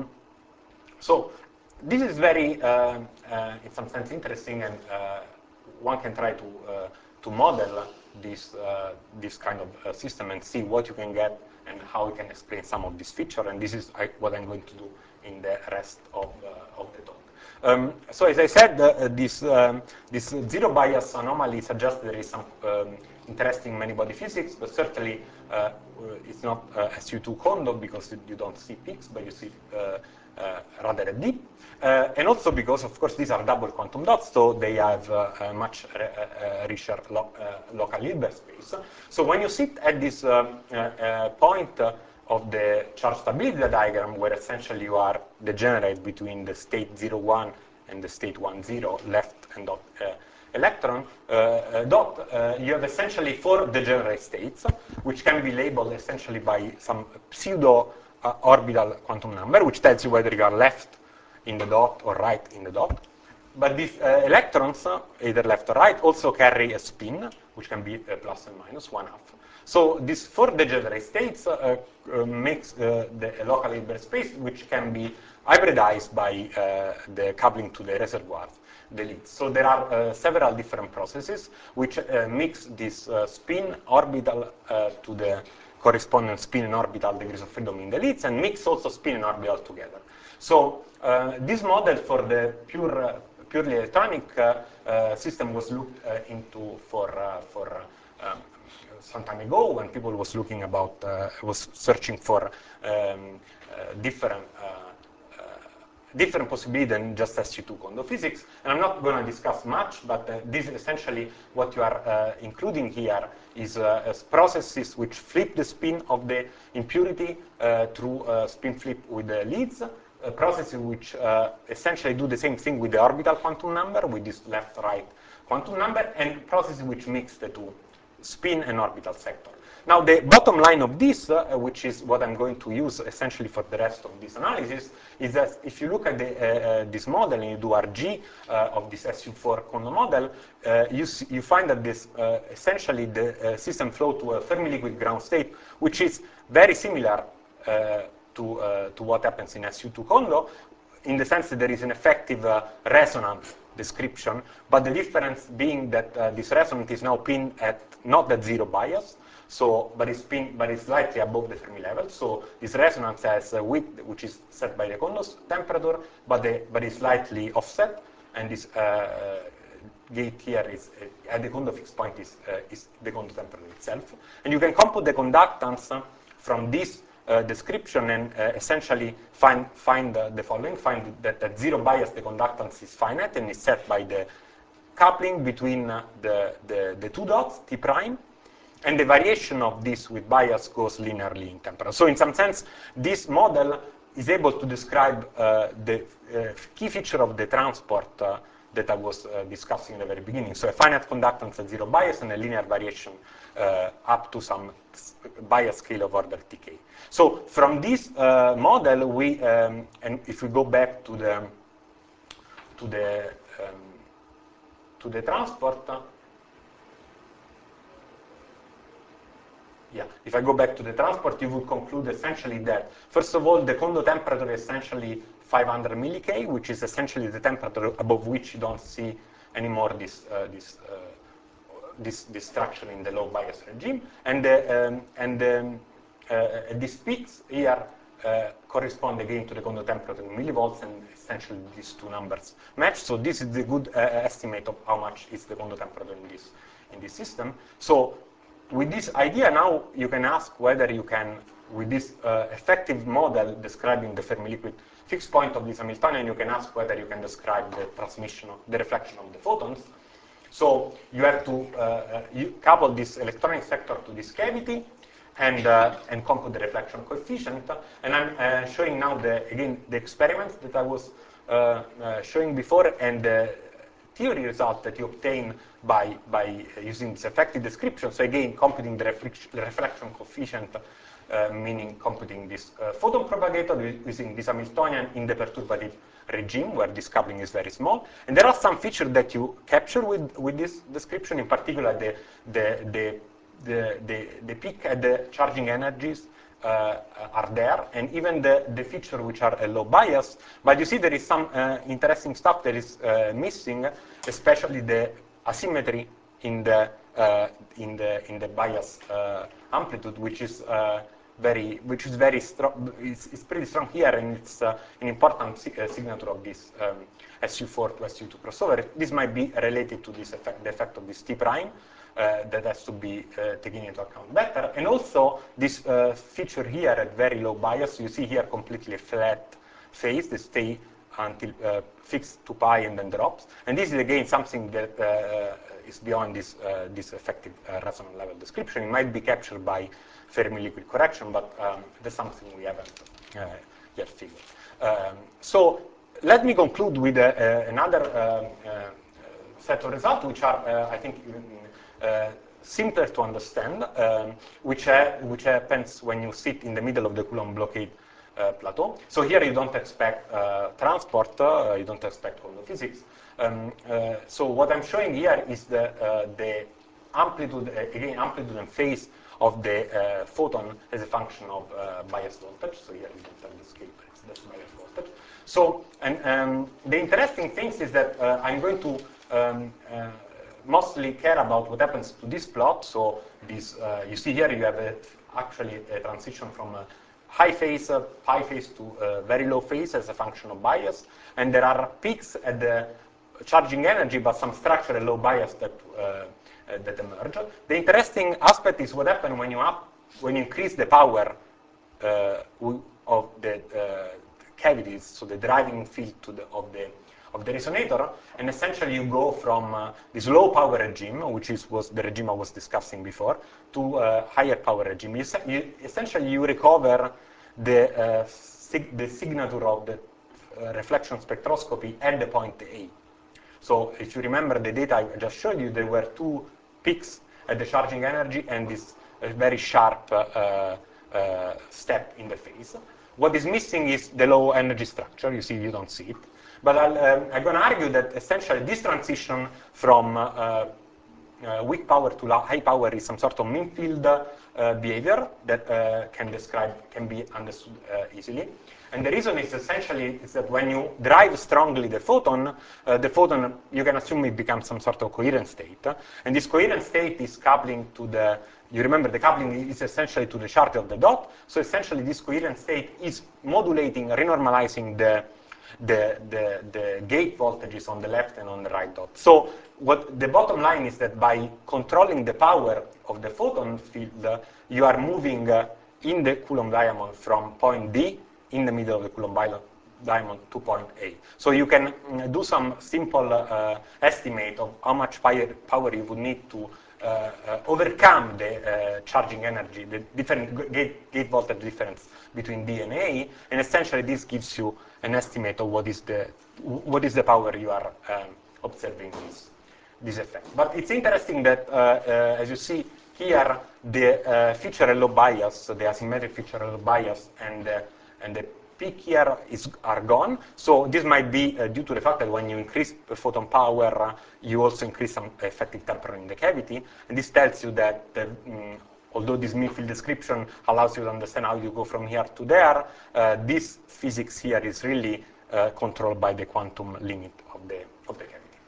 So this is very, uh, uh, in some sense, interesting, and uh, one can try to uh, to model this uh, this kind of uh, system and see what you can get and how we can explain some of this feature. And this is I, what I'm going to do in the rest of uh, of the talk. Um, so as I said, uh, this um, this zero bias anomaly suggests there is some um, interesting many-body physics, but certainly uh, it's not uh, S U two Kondo because you don't see peaks, but you see uh, uh, rather a dip. Uh, and also because, of course, these are double quantum dots, so they have uh, a much uh, uh, richer lo uh, local Hilbert space. So when you sit at this um, uh, uh, point uh, of the charge stability diagram, where essentially you are degenerate between the state zero one and the state one zero, left and dot uh, electron uh, uh, dot, uh, you have essentially four degenerate states, which can be labeled essentially by some pseudo uh, orbital quantum number, which tells you whether you are left in the dot or right in the dot. But these uh, electrons, uh, either left or right, also carry a spin, which can be uh, plus and minus one half. So these four degenerate states uh, uh, makes uh, the local Hilbert space, which can be hybridized by uh, the coupling to the reservoirs, the leads. So there are uh, several different processes which uh, mix this uh, spin orbital uh, to the corresponding spin and orbital degrees of freedom in the leads, and mix also spin and orbital together. So uh, this model for the pure, uh, purely electronic uh, uh, system was looked uh, into for uh, for uh, um, some time ago, when people was looking about uh, was searching for um, uh, different uh, uh, different possibility than just S U two Kondo physics. And I'm not going to discuss much, but uh, this is essentially what you are uh, including here is uh, processes which flip the spin of the impurity uh, through uh, spin flip with the leads. Uh, processes which uh, essentially do the same thing with the orbital quantum number, with this left-right quantum number, and processes which mix the two, spin and orbital sector. Now, the bottom line of this, uh, which is what I'm going to use essentially for the rest of this analysis, is that if you look at the, uh, uh, this model and you do R G uh, of this S U four Kondo model, uh, you, see, you find that this uh, essentially the uh, system flow to a Fermi liquid ground state, which is very similar uh, to, uh, to what happens in S U two Kondo, in the sense that there is an effective uh, resonance description, but the difference being that uh, this resonance is now pinned at not at zero bias, so but it's pinned, but it's slightly above the Fermi level. So this resonance has a width which is set by the Kondo temperature, but the, but it's slightly offset, and this uh, gate here is uh, at the Kondo fixed point is uh, is the Kondo temperature itself, and you can compute the conductance uh, from this Uh, description and uh, essentially find find uh, the following: find that at zero bias the conductance is finite and is set by the coupling between uh, the, the the two dots T prime, and the variation of this with bias goes linearly in temperature. So in some sense, this model is able to describe uh, the uh, key feature of the transport uh, that I was uh, discussing in the very beginning. So a finite conductance at zero bias and a linear variation uh, up to some bias scale of order T K. So from this uh, model, we um, and if we go back to the to the um, to the transport, uh, yeah, if I go back to the transport, you would conclude essentially that first of all, the Kondo temperature is essentially five hundred milli K, which is essentially the temperature above which you don't see anymore this uh, this, uh, this this structure in the low bias regime, and uh, um, and um, uh, these peaks here uh, correspond again to the Kondo temperature in millivolts, and essentially these two numbers match. So this is the good uh, estimate of how much is the Kondo temperature in this in this system. So with this idea now you can ask whether you can, with this uh, effective model describing the Fermi liquid fixed point of this Hamiltonian, you can ask whether you can describe the transmission of the reflection of the photons. So you have to uh, you couple this electronic sector to this cavity and uh, and compute the reflection coefficient. And I'm uh, showing now the again the experiments that I was uh, uh, showing before, and the theory result that you obtain by by using this effective description. So again, computing the, reflection, the reflection coefficient, uh, meaning computing this uh, photon propagator using this Hamiltonian in the perturbative regime where this coupling is very small. And there are some features that you capture with with this description. In particular, the the the the the, the peak at the charging energies uh, are there, and even the, the feature which are a low bias. But you see there is some uh, interesting stuff that is uh, missing, especially the asymmetry in the uh, in the in the bias uh, amplitude, which is uh, very which is very strong. It's, it's pretty strong here, and it's uh, an important si uh, signature of this um, S U four to S U two crossover. This might be related to this effect, the effect of this T prime. Uh, that has to be uh, taken into account better. And also this uh, feature here at very low bias, you see here completely flat phase, they stay until uh, fixed to pi and then drops. And this is again something that uh, is beyond this, uh, this effective uh, resonant level description. It might be captured by Fermi liquid correction, but um, that's something we haven't uh, yet figured. Um, so let me conclude with uh, uh, another uh, uh, set of results, which are, uh, I think, Uh, simpler to understand, um, which, ha which happens when you sit in the middle of the Coulomb blockade uh, plateau. So here you don't expect uh, transport, uh, you don't expect Kondo physics. Um, uh, so what I'm showing here is the, uh, the amplitude, uh, again, amplitude and phase of the uh, photon as a function of uh, bias voltage. So here you don't have the scale, but it's that's bias voltage. So, and um, the interesting thing is that uh, I'm going to um, uh, mostly care about what happens to this plot. So this, uh, you see here you have a, actually a transition from a high phase, uh, high phase to a very low phase as a function of bias. And there are peaks at the charging energy, but some structural low bias that, uh, uh, that emerge. The interesting aspect is what happens when you, up, when you increase the power uh, of the uh, cavities, so the driving field to the, of the of the resonator, and essentially you go from uh, this low power regime, which is was the regime I was discussing before, to a uh, higher power regime. You, you, essentially, you recover the uh, sig the signature of the uh, reflection spectroscopy at the point A. So, if you remember the data I just showed you, there were two peaks at the charging energy and this uh, very sharp uh, uh, step in the phase. What is missing is the low energy structure. You see, you don't see it. But I'll, um, I'm going to argue that essentially this transition from uh, uh, weak power to high power is some sort of mean field uh, behavior that uh, can describe, can be understood uh, easily. And the reason is essentially is that when you drive strongly the photon, uh, the photon, you can assume it becomes some sort of coherent state. And this coherent state is coupling to the, you remember the coupling is essentially to the charge of the dot. So essentially this coherent state is modulating, renormalizing the The, the, the gate voltages on the left and on the right dot. So what the bottom line is that by controlling the power of the photon field, uh, you are moving uh, in the Coulomb diamond from point D in the middle of the Coulomb diamond to point A. So you can mm, do some simple uh, estimate of how much power you would need to uh, uh, overcome the uh, charging energy, the different gate, gate voltage difference between D and A, and essentially this gives you an estimate of what is the what is the power you are um, observing this this effect. But it's interesting that uh, uh, as you see here, the uh, feature low bias, the asymmetric feature low bias, and uh, and the peak here is are gone. So this might be uh, due to the fact that when you increase the photon power, uh, you also increase some effective temperature in the cavity, and this tells you that the, um, although this mean field description allows you to understand how you go from here to there, uh, this physics here is really uh, controlled by the quantum limit of the of the cavity.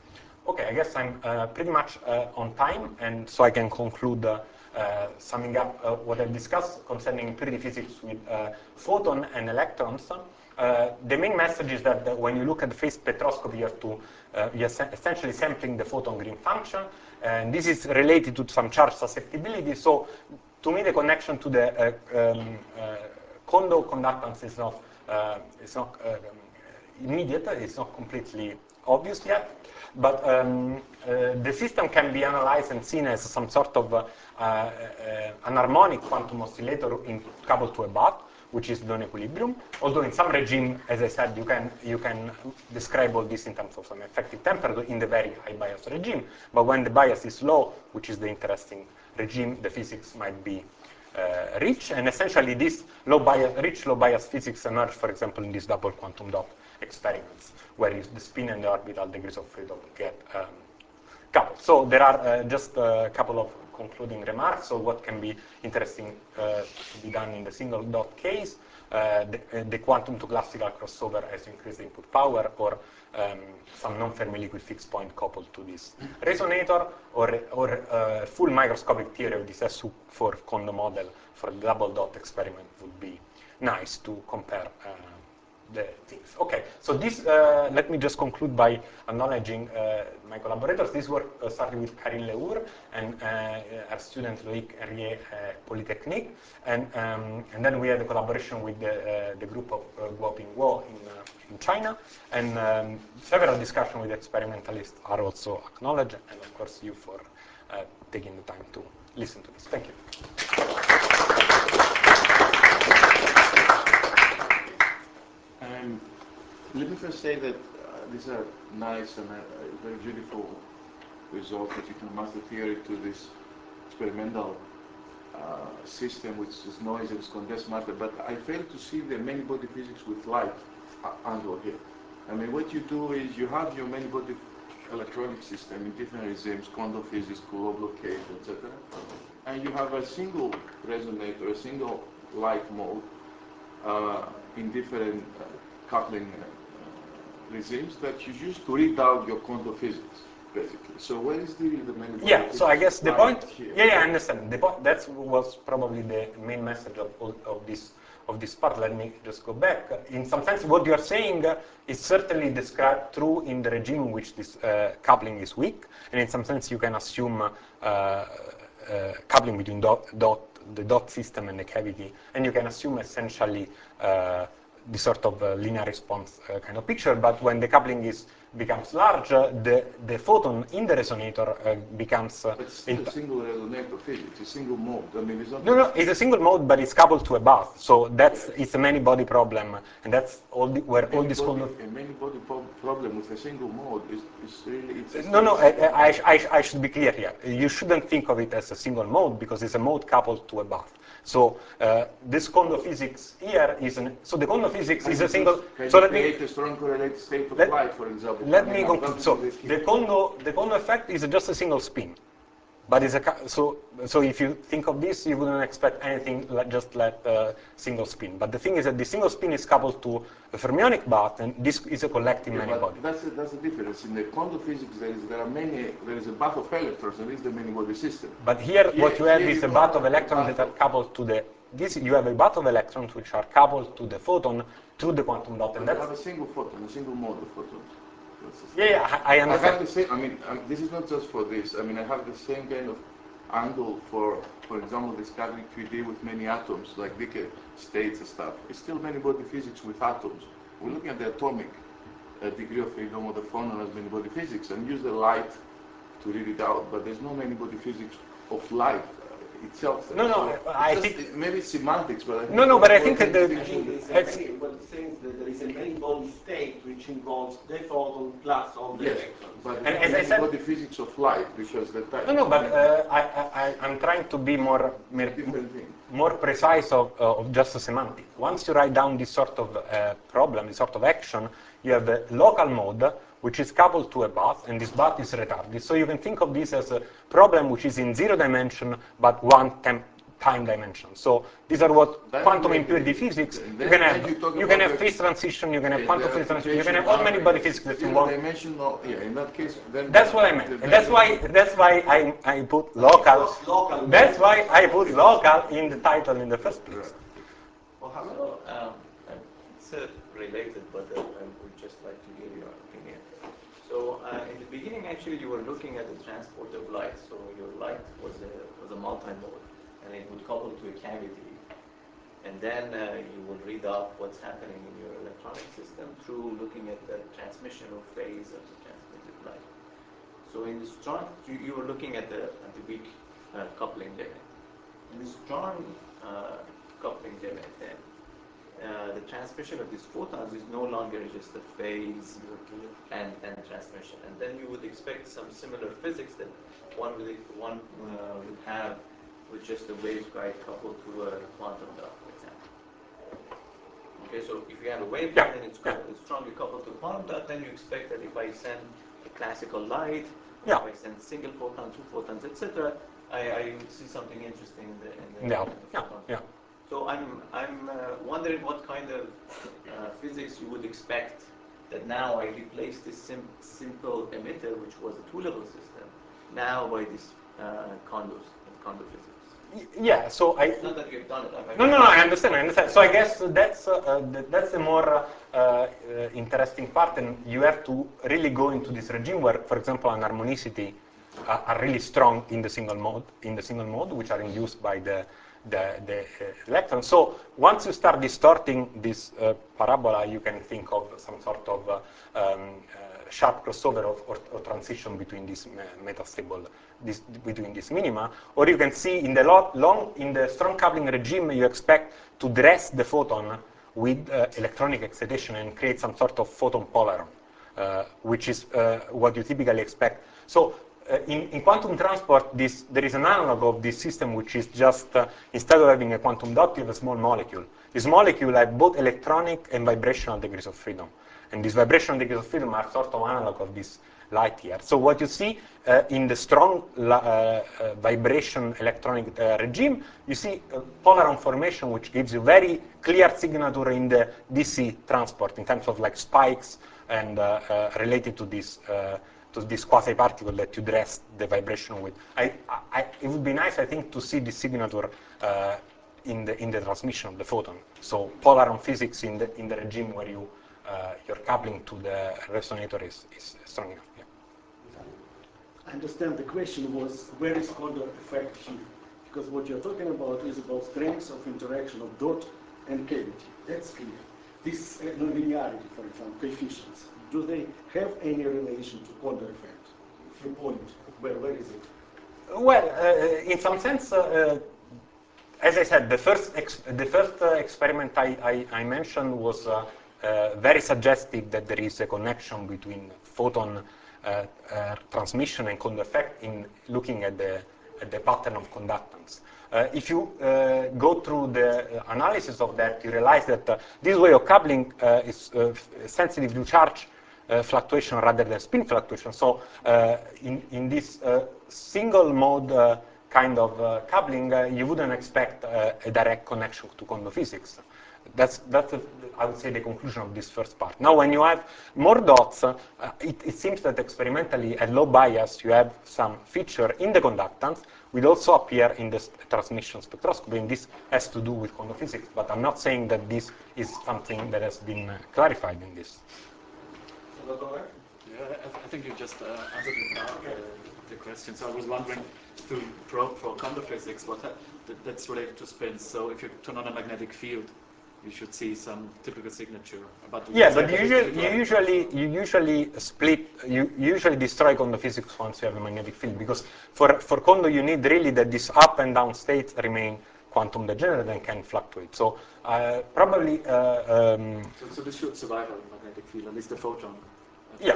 Okay, I guess I'm uh, pretty much uh, on time, and so I can conclude uh, uh, summing up uh, what I've discussed concerning three D physics with uh, photon and electrons. Uh, the main message is that, that when you look at the phase spectroscopy, you have to uh, you're essentially sampling the photon Green function, and this is related to some charge susceptibility. So, to me, the connection to the uh, um, uh, Kondo conductance is not uh, is not uh, immediate. It's not completely obvious yet. But um, uh, the system can be analyzed and seen as some sort of uh, uh, an harmonic quantum oscillator in, coupled to a bath, which is non equilibrium. Although in some regime, as I said, you can you can describe all this in terms of some effective temperature in the very high bias regime. But when the bias is low, which is the interesting regime, the physics might be uh, rich. And essentially, this low bias, rich low bias physics emerge, for example, in these double quantum dot experiments, where the spin and the orbital degrees of freedom get um, coupled. So there are uh, just a couple of concluding remarks. So what can be interesting uh, to be done in the single dot case, uh, the, uh, the quantum to classical crossover has increased input power, or um, some non-Fermi liquid fixed point coupled to this resonator, or, or uh, full microscopic theory of this S U four Kondo model for the double dot experiment would be nice to compare uh, the things. Okay, so this, uh, let me just conclude by acknowledging uh, my collaborators. This work uh, started with Karine Lehur and uh, our student Loïc Herrier, uh, Polytechnique, and, um, and then we had a collaboration with the, uh, the group of uh, Guoping Guo in, uh, in China, and um, several discussions with experimentalists are also acknowledged, and of course you for uh, taking the time to listen to this. Thank you. Um, let me first say that uh, these are nice and uh, very beautiful results that you can master theory to this experimental uh, system, which is noisy, it's condensed matter. But I fail to see the many-body physics with light uh, angle here. I mean, what you do is you have your many-body electronic system in different regimes, Kondo physics, Coulomb blockade, et cetera, and you have a single resonator, a single light mode. Uh, in different uh, coupling uh, regimes that you use to read out your Kondo physics, basically. So where is the, the main Yeah, so I guess the point, here? yeah, yeah, I understand. The point, that was probably the main message of, of this of this part. Let me just go back. In some sense, what you are saying is certainly described true in the regime in which this uh, coupling is weak, and in some sense you can assume uh, uh, coupling between dot, dot the dot system and the cavity, and you can assume essentially uh, the sort of uh, linear response uh, kind of picture. But when the coupling is becomes large, uh, the the photon in the resonator uh, becomes. Uh, but it's still a single resonator physics, a single mode. I mean, it's not. No, no, it's a single mode, but it's coupled to a bath. So that's it's a many-body problem, and that's all the, where all this kind of. A many-body problem with a single mode is, is really. It's no, no, I, I, I, I should be clear here. You shouldn't think of it as a single mode because it's a mode coupled to a bath. So uh, this Kondo physics here is an, so the Kondo physics can is a single. Can so you let create me a strong correlated state of let, light, for example? Let I me mean, conclude. So the Kondo the Kondo effect is just a single spin. But it's a, so, so if you think of this, you wouldn't expect anything like just like a single spin. But the thing is that the single spin is coupled to a fermionic bath, and this is a collective yeah, many-body. That's a, that's the difference. In the Kondo physics, there is there are many. There is a bath of electrons, and it's the many-body system. But here, yeah, what you have yeah, is you a bath of a electrons that are coupled to the. This you have a bath of electrons which are coupled to the photon through the quantum dot, and but that's. You have a single photon, a single mode of photons. Yeah, yeah, I understand. I have the same. I mean, um, this is not just for this. I mean, I have the same kind of angle for, for example, discovering three D with many atoms, like Dicke states and stuff. It's still many-body physics with atoms. We're looking at the atomic uh, degree of freedom of the phonon as many-body physics and use the light to read it out, but there's no many-body physics of light uh, itself. No, no, so I just, think... Maybe it's semantics, but I think... No, no, but I think that the... It's many, what it says that there is a many-body state which involves the photon plus all the yes, electrons. but and as I said, the physics of light, because the time... No, no, but uh, I, I, I'm trying to be more more precise of, uh, of just a semantic. Once you write down this sort of uh, problem, this sort of action, you have a local mode which is coupled to a bath, and this bath is retarded. So you can think of this as a problem which is in zero dimension, but one temp time dimension. So these are what That quantum we impurity agree. physics. Then- You then can you have talk you about can have the- phase transition, you can have Yeah, quantum the phase transition, you can have application all many are body physics that you zero want. dimensional, yeah, in that case, then That's what I meant. the And that's why value- that's why I, I put local. Local. That's why I put local in the title in the first place. Well, so, um, uh, it's uh, related, but uh, I would just like to hear your opinion. So, uh, in the beginning, actually, you were looking at the transport of light. So, your light was a was a multimode, and it would couple to a cavity, and then uh, you will read off what's happening in your electronic system through looking at the transmission of phase of the transmitted light. So, in the strong, you, you were looking at the at the weak uh, coupling limit. In the strong uh, coupling limit, then uh, the transmission of these photons is no longer just a phase and, and transmission. And then you would expect some similar physics that one would one uh, would have with just a waveguide coupled to a quantum dot, for example. Okay, so if you have a waveguide Yeah. and it's, coupled, it's strongly coupled to a quantum dot, then you expect that if I send a classical light, Yeah. if I send single photon, two photons, et cetera, I, I would see something interesting in the, in the, Yeah. in the Yeah. photon. Yeah. So I'm I'm uh, wondering what kind of uh, physics you would expect that now I replace this sim simple emitter, which was a two-level system, now by this uh, condos, condo physics. Y- Yeah. So I. It's not that you've done it. I'm No, no, no. I understand. I understand. So I guess that's uh, uh, th- that's the more uh, uh, interesting part, and you have to really go into this regime where, for example, an harmonicity uh, are really strong in the single mode, in the single mode, which are induced by the the, the uh, electron. So once you start distorting this uh, parabola, you can think of some sort of uh, um, uh, sharp crossover of, or, or transition between these uh, metastable, this, between these minima. Or you can see in the lo long, in the strong coupling regime, you expect to dress the photon with uh, electronic excitation and create some sort of photon polaron, uh, which is uh, what you typically expect. So uh, in, in quantum transport, this, there is an analog of this system, which is just, uh, instead of having a quantum dot, you have a small molecule. This molecule has both electronic and vibrational degrees of freedom. And these vibrational degrees of freedom are sort of analog of this light here. So what you see uh, in the strong uh, uh, vibration electronic uh, regime, you see a polaron formation, which gives you very clear signature in the D C transport in terms of like spikes and uh, uh, related to this uh, to this quasi-particle that you dress the vibration with. I, I, it would be nice, I think, to see this signature uh, in the in the transmission of the photon. So polaron physics in the in the regime where you uh, your coupling to the resonator is, is strong enough. Yeah. I understand the question was, where is Kondo effect here? Because what you're talking about is about strengths of interaction of dot and cavity. That's clear. This uh, nonlinearity, for example, coefficients, do they have any relation to Kondo effect? If you point, where, where is it? Well, uh, in some sense, uh, as I said, the first ex the first uh, experiment I, I, I mentioned was uh, uh, very suggestive that there is a connection between photon uh, uh, transmission and Kondo effect in looking at the at the pattern of conductance. Uh, if you uh, go through the analysis of that, you realize that uh, this way of coupling uh, is uh, sensitive to charge uh, fluctuation rather than spin fluctuation. So uh, in, in this uh, single mode uh, kind of uh, coupling, uh, you wouldn't expect uh, a direct connection to Kondo physics. That's, that's a, I would say, the conclusion of this first part. Now, when you have more dots, uh, it, it seems that experimentally at low bias, you have some feature in the conductance will also appear in the transmission spectroscopy, and this has to do with Kondo physics, but I'm not saying that this is something that has been uh, clarified in this. Yeah, I, I think you just uh, answered it now, uh, the question. So I was wondering, to probe for Kondo physics, what that, that's related to spins. So if you turn on a magnetic field, you should see some typical signature. About the Yeah, but you usually, you usually you usually split, you usually destroy Kondo physics once you have a magnetic field, because for for Kondo you need really that these up and down states remain quantum degenerate and can fluctuate. So uh, probably. Uh, um, so, so this should survive a magnetic field, at least the photon. Yeah.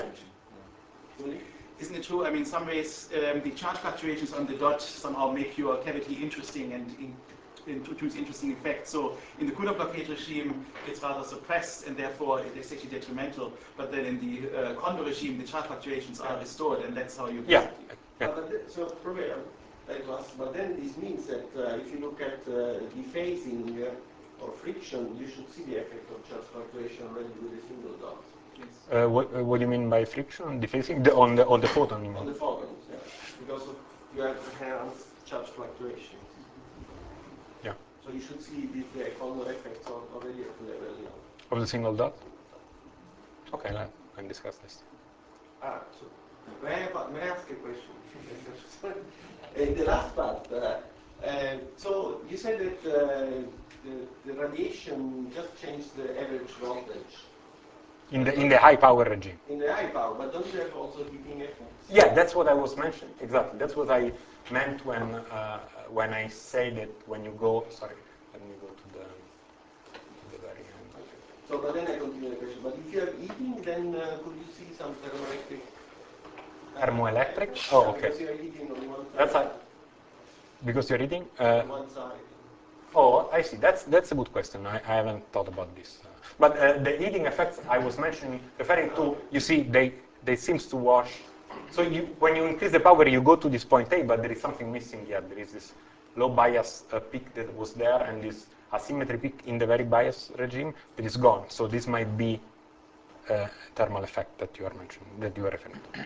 Yeah. Isn't it true? I mean, in some ways, um, the charge fluctuations on the dot somehow make your cavity interesting and in, introduce interesting effects. So in the Coulomb blockade regime, it's rather suppressed, and therefore it is actually detrimental. But then in the uh, Kondo regime, the charge fluctuations are restored, and that's how you. Yeah. Uh, but th- so, Professor, That was, but then this means that uh, if you look at uh, dephasing uh, or friction, you should see the effect of charge fluctuation already with a single dot. Uh, what, uh, what do you mean by friction? Dephasing? The, on, the, on the photon, you mean? On the photons, yeah. Because of, you have enhanced charge fluctuation. Yeah. So you should see the, the economic effects already at the level, yeah. Of the single dot? Okay, let, let's discuss this. Ah, so may I, have, may I ask a question? uh, the last part, uh, uh, so you said that uh, the, the radiation just changed the average voltage. In the, in the high power regime. In the high power, but don't you have also heating effects? Yeah, that's what I was mentioning, exactly. That's what I meant when, uh, when I say that when you go, sorry, let me go to the, to the very end. So, but then I continue the question. But if you have heating, then uh, could you see some thermoelectric? Thermoelectric? Oh, okay. Because you're heating on one side. That's a, because you're eating? Uh, on one side. Oh, I see. That's that's a good question. I, I haven't thought about this. Uh, but uh, the heating effects I was mentioning, referring to, you see, they they seems to wash. So you, when you increase the power, you go to this point A, but there is something missing here. There is this low bias uh, peak that was there, and this asymmetry peak in the very bias regime that is gone. So this might be a thermal effect that you are mentioning, that you are referring to.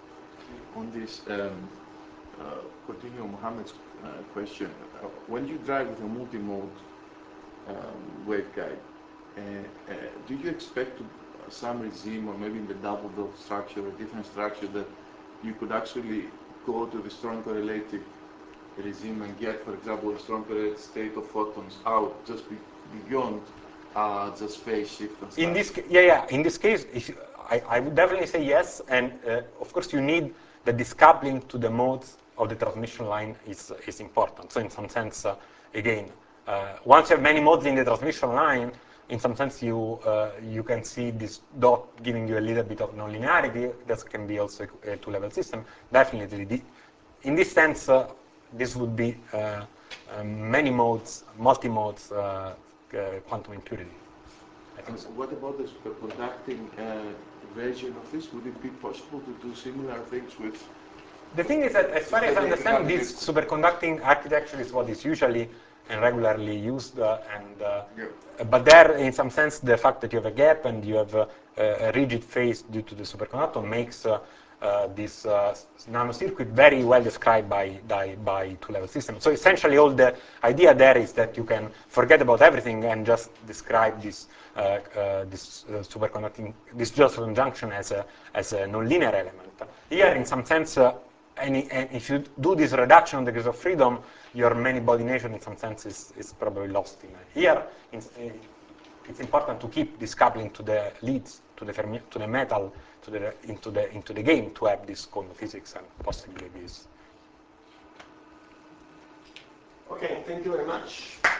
On this, um, uh, continue Mohammed's uh, question. Uh, when you drive with a multi-mode um, waveguide, uh, uh, do you expect to, uh, some regime, or maybe in the double dot structure, a different structure, that you could actually go to the strong correlative regime and get, for example, a strong correlated state of photons out just be, beyond uh, just phase shift and stuff? In this, yeah, yeah. In this case, if you, I, I would definitely say yes, and uh, of course you need the discoupling to the modes of the transmission line is is important. So in some sense, uh, again, uh, once you have many modes in the transmission line, in some sense you uh, you can see this dot giving you a little bit of nonlinearity. That can be also a two-level system. Definitely, the, in this sense, uh, this would be uh, um, many modes, multi-modes, uh, uh, quantum impurity. I think so. What about the superconducting uh, version of this? Would it be possible to do similar things with? The thing is that, as far as I understand, this superconducting architecture is what is usually and regularly used, uh, and uh, yeah. but there, in some sense, the fact that you have a gap and you have uh, a rigid phase due to the superconductor makes uh, uh, this uh, nanocircuit very well described by, by, by two-level systems. So essentially, all the idea there is that you can forget about everything and just describe this uh, uh, this uh, superconducting, this Josephson junction as a as a nonlinear element. Here, in some sense. Uh, Any, and if you do this reduction of degrees of freedom, your many-body nature, in some sense, is, is probably lost. In here, in, it's important to keep this coupling to the leads, to the fermi to the metal, to the into the into the game to have this quantum physics and possibly this. Okay, thank you very much.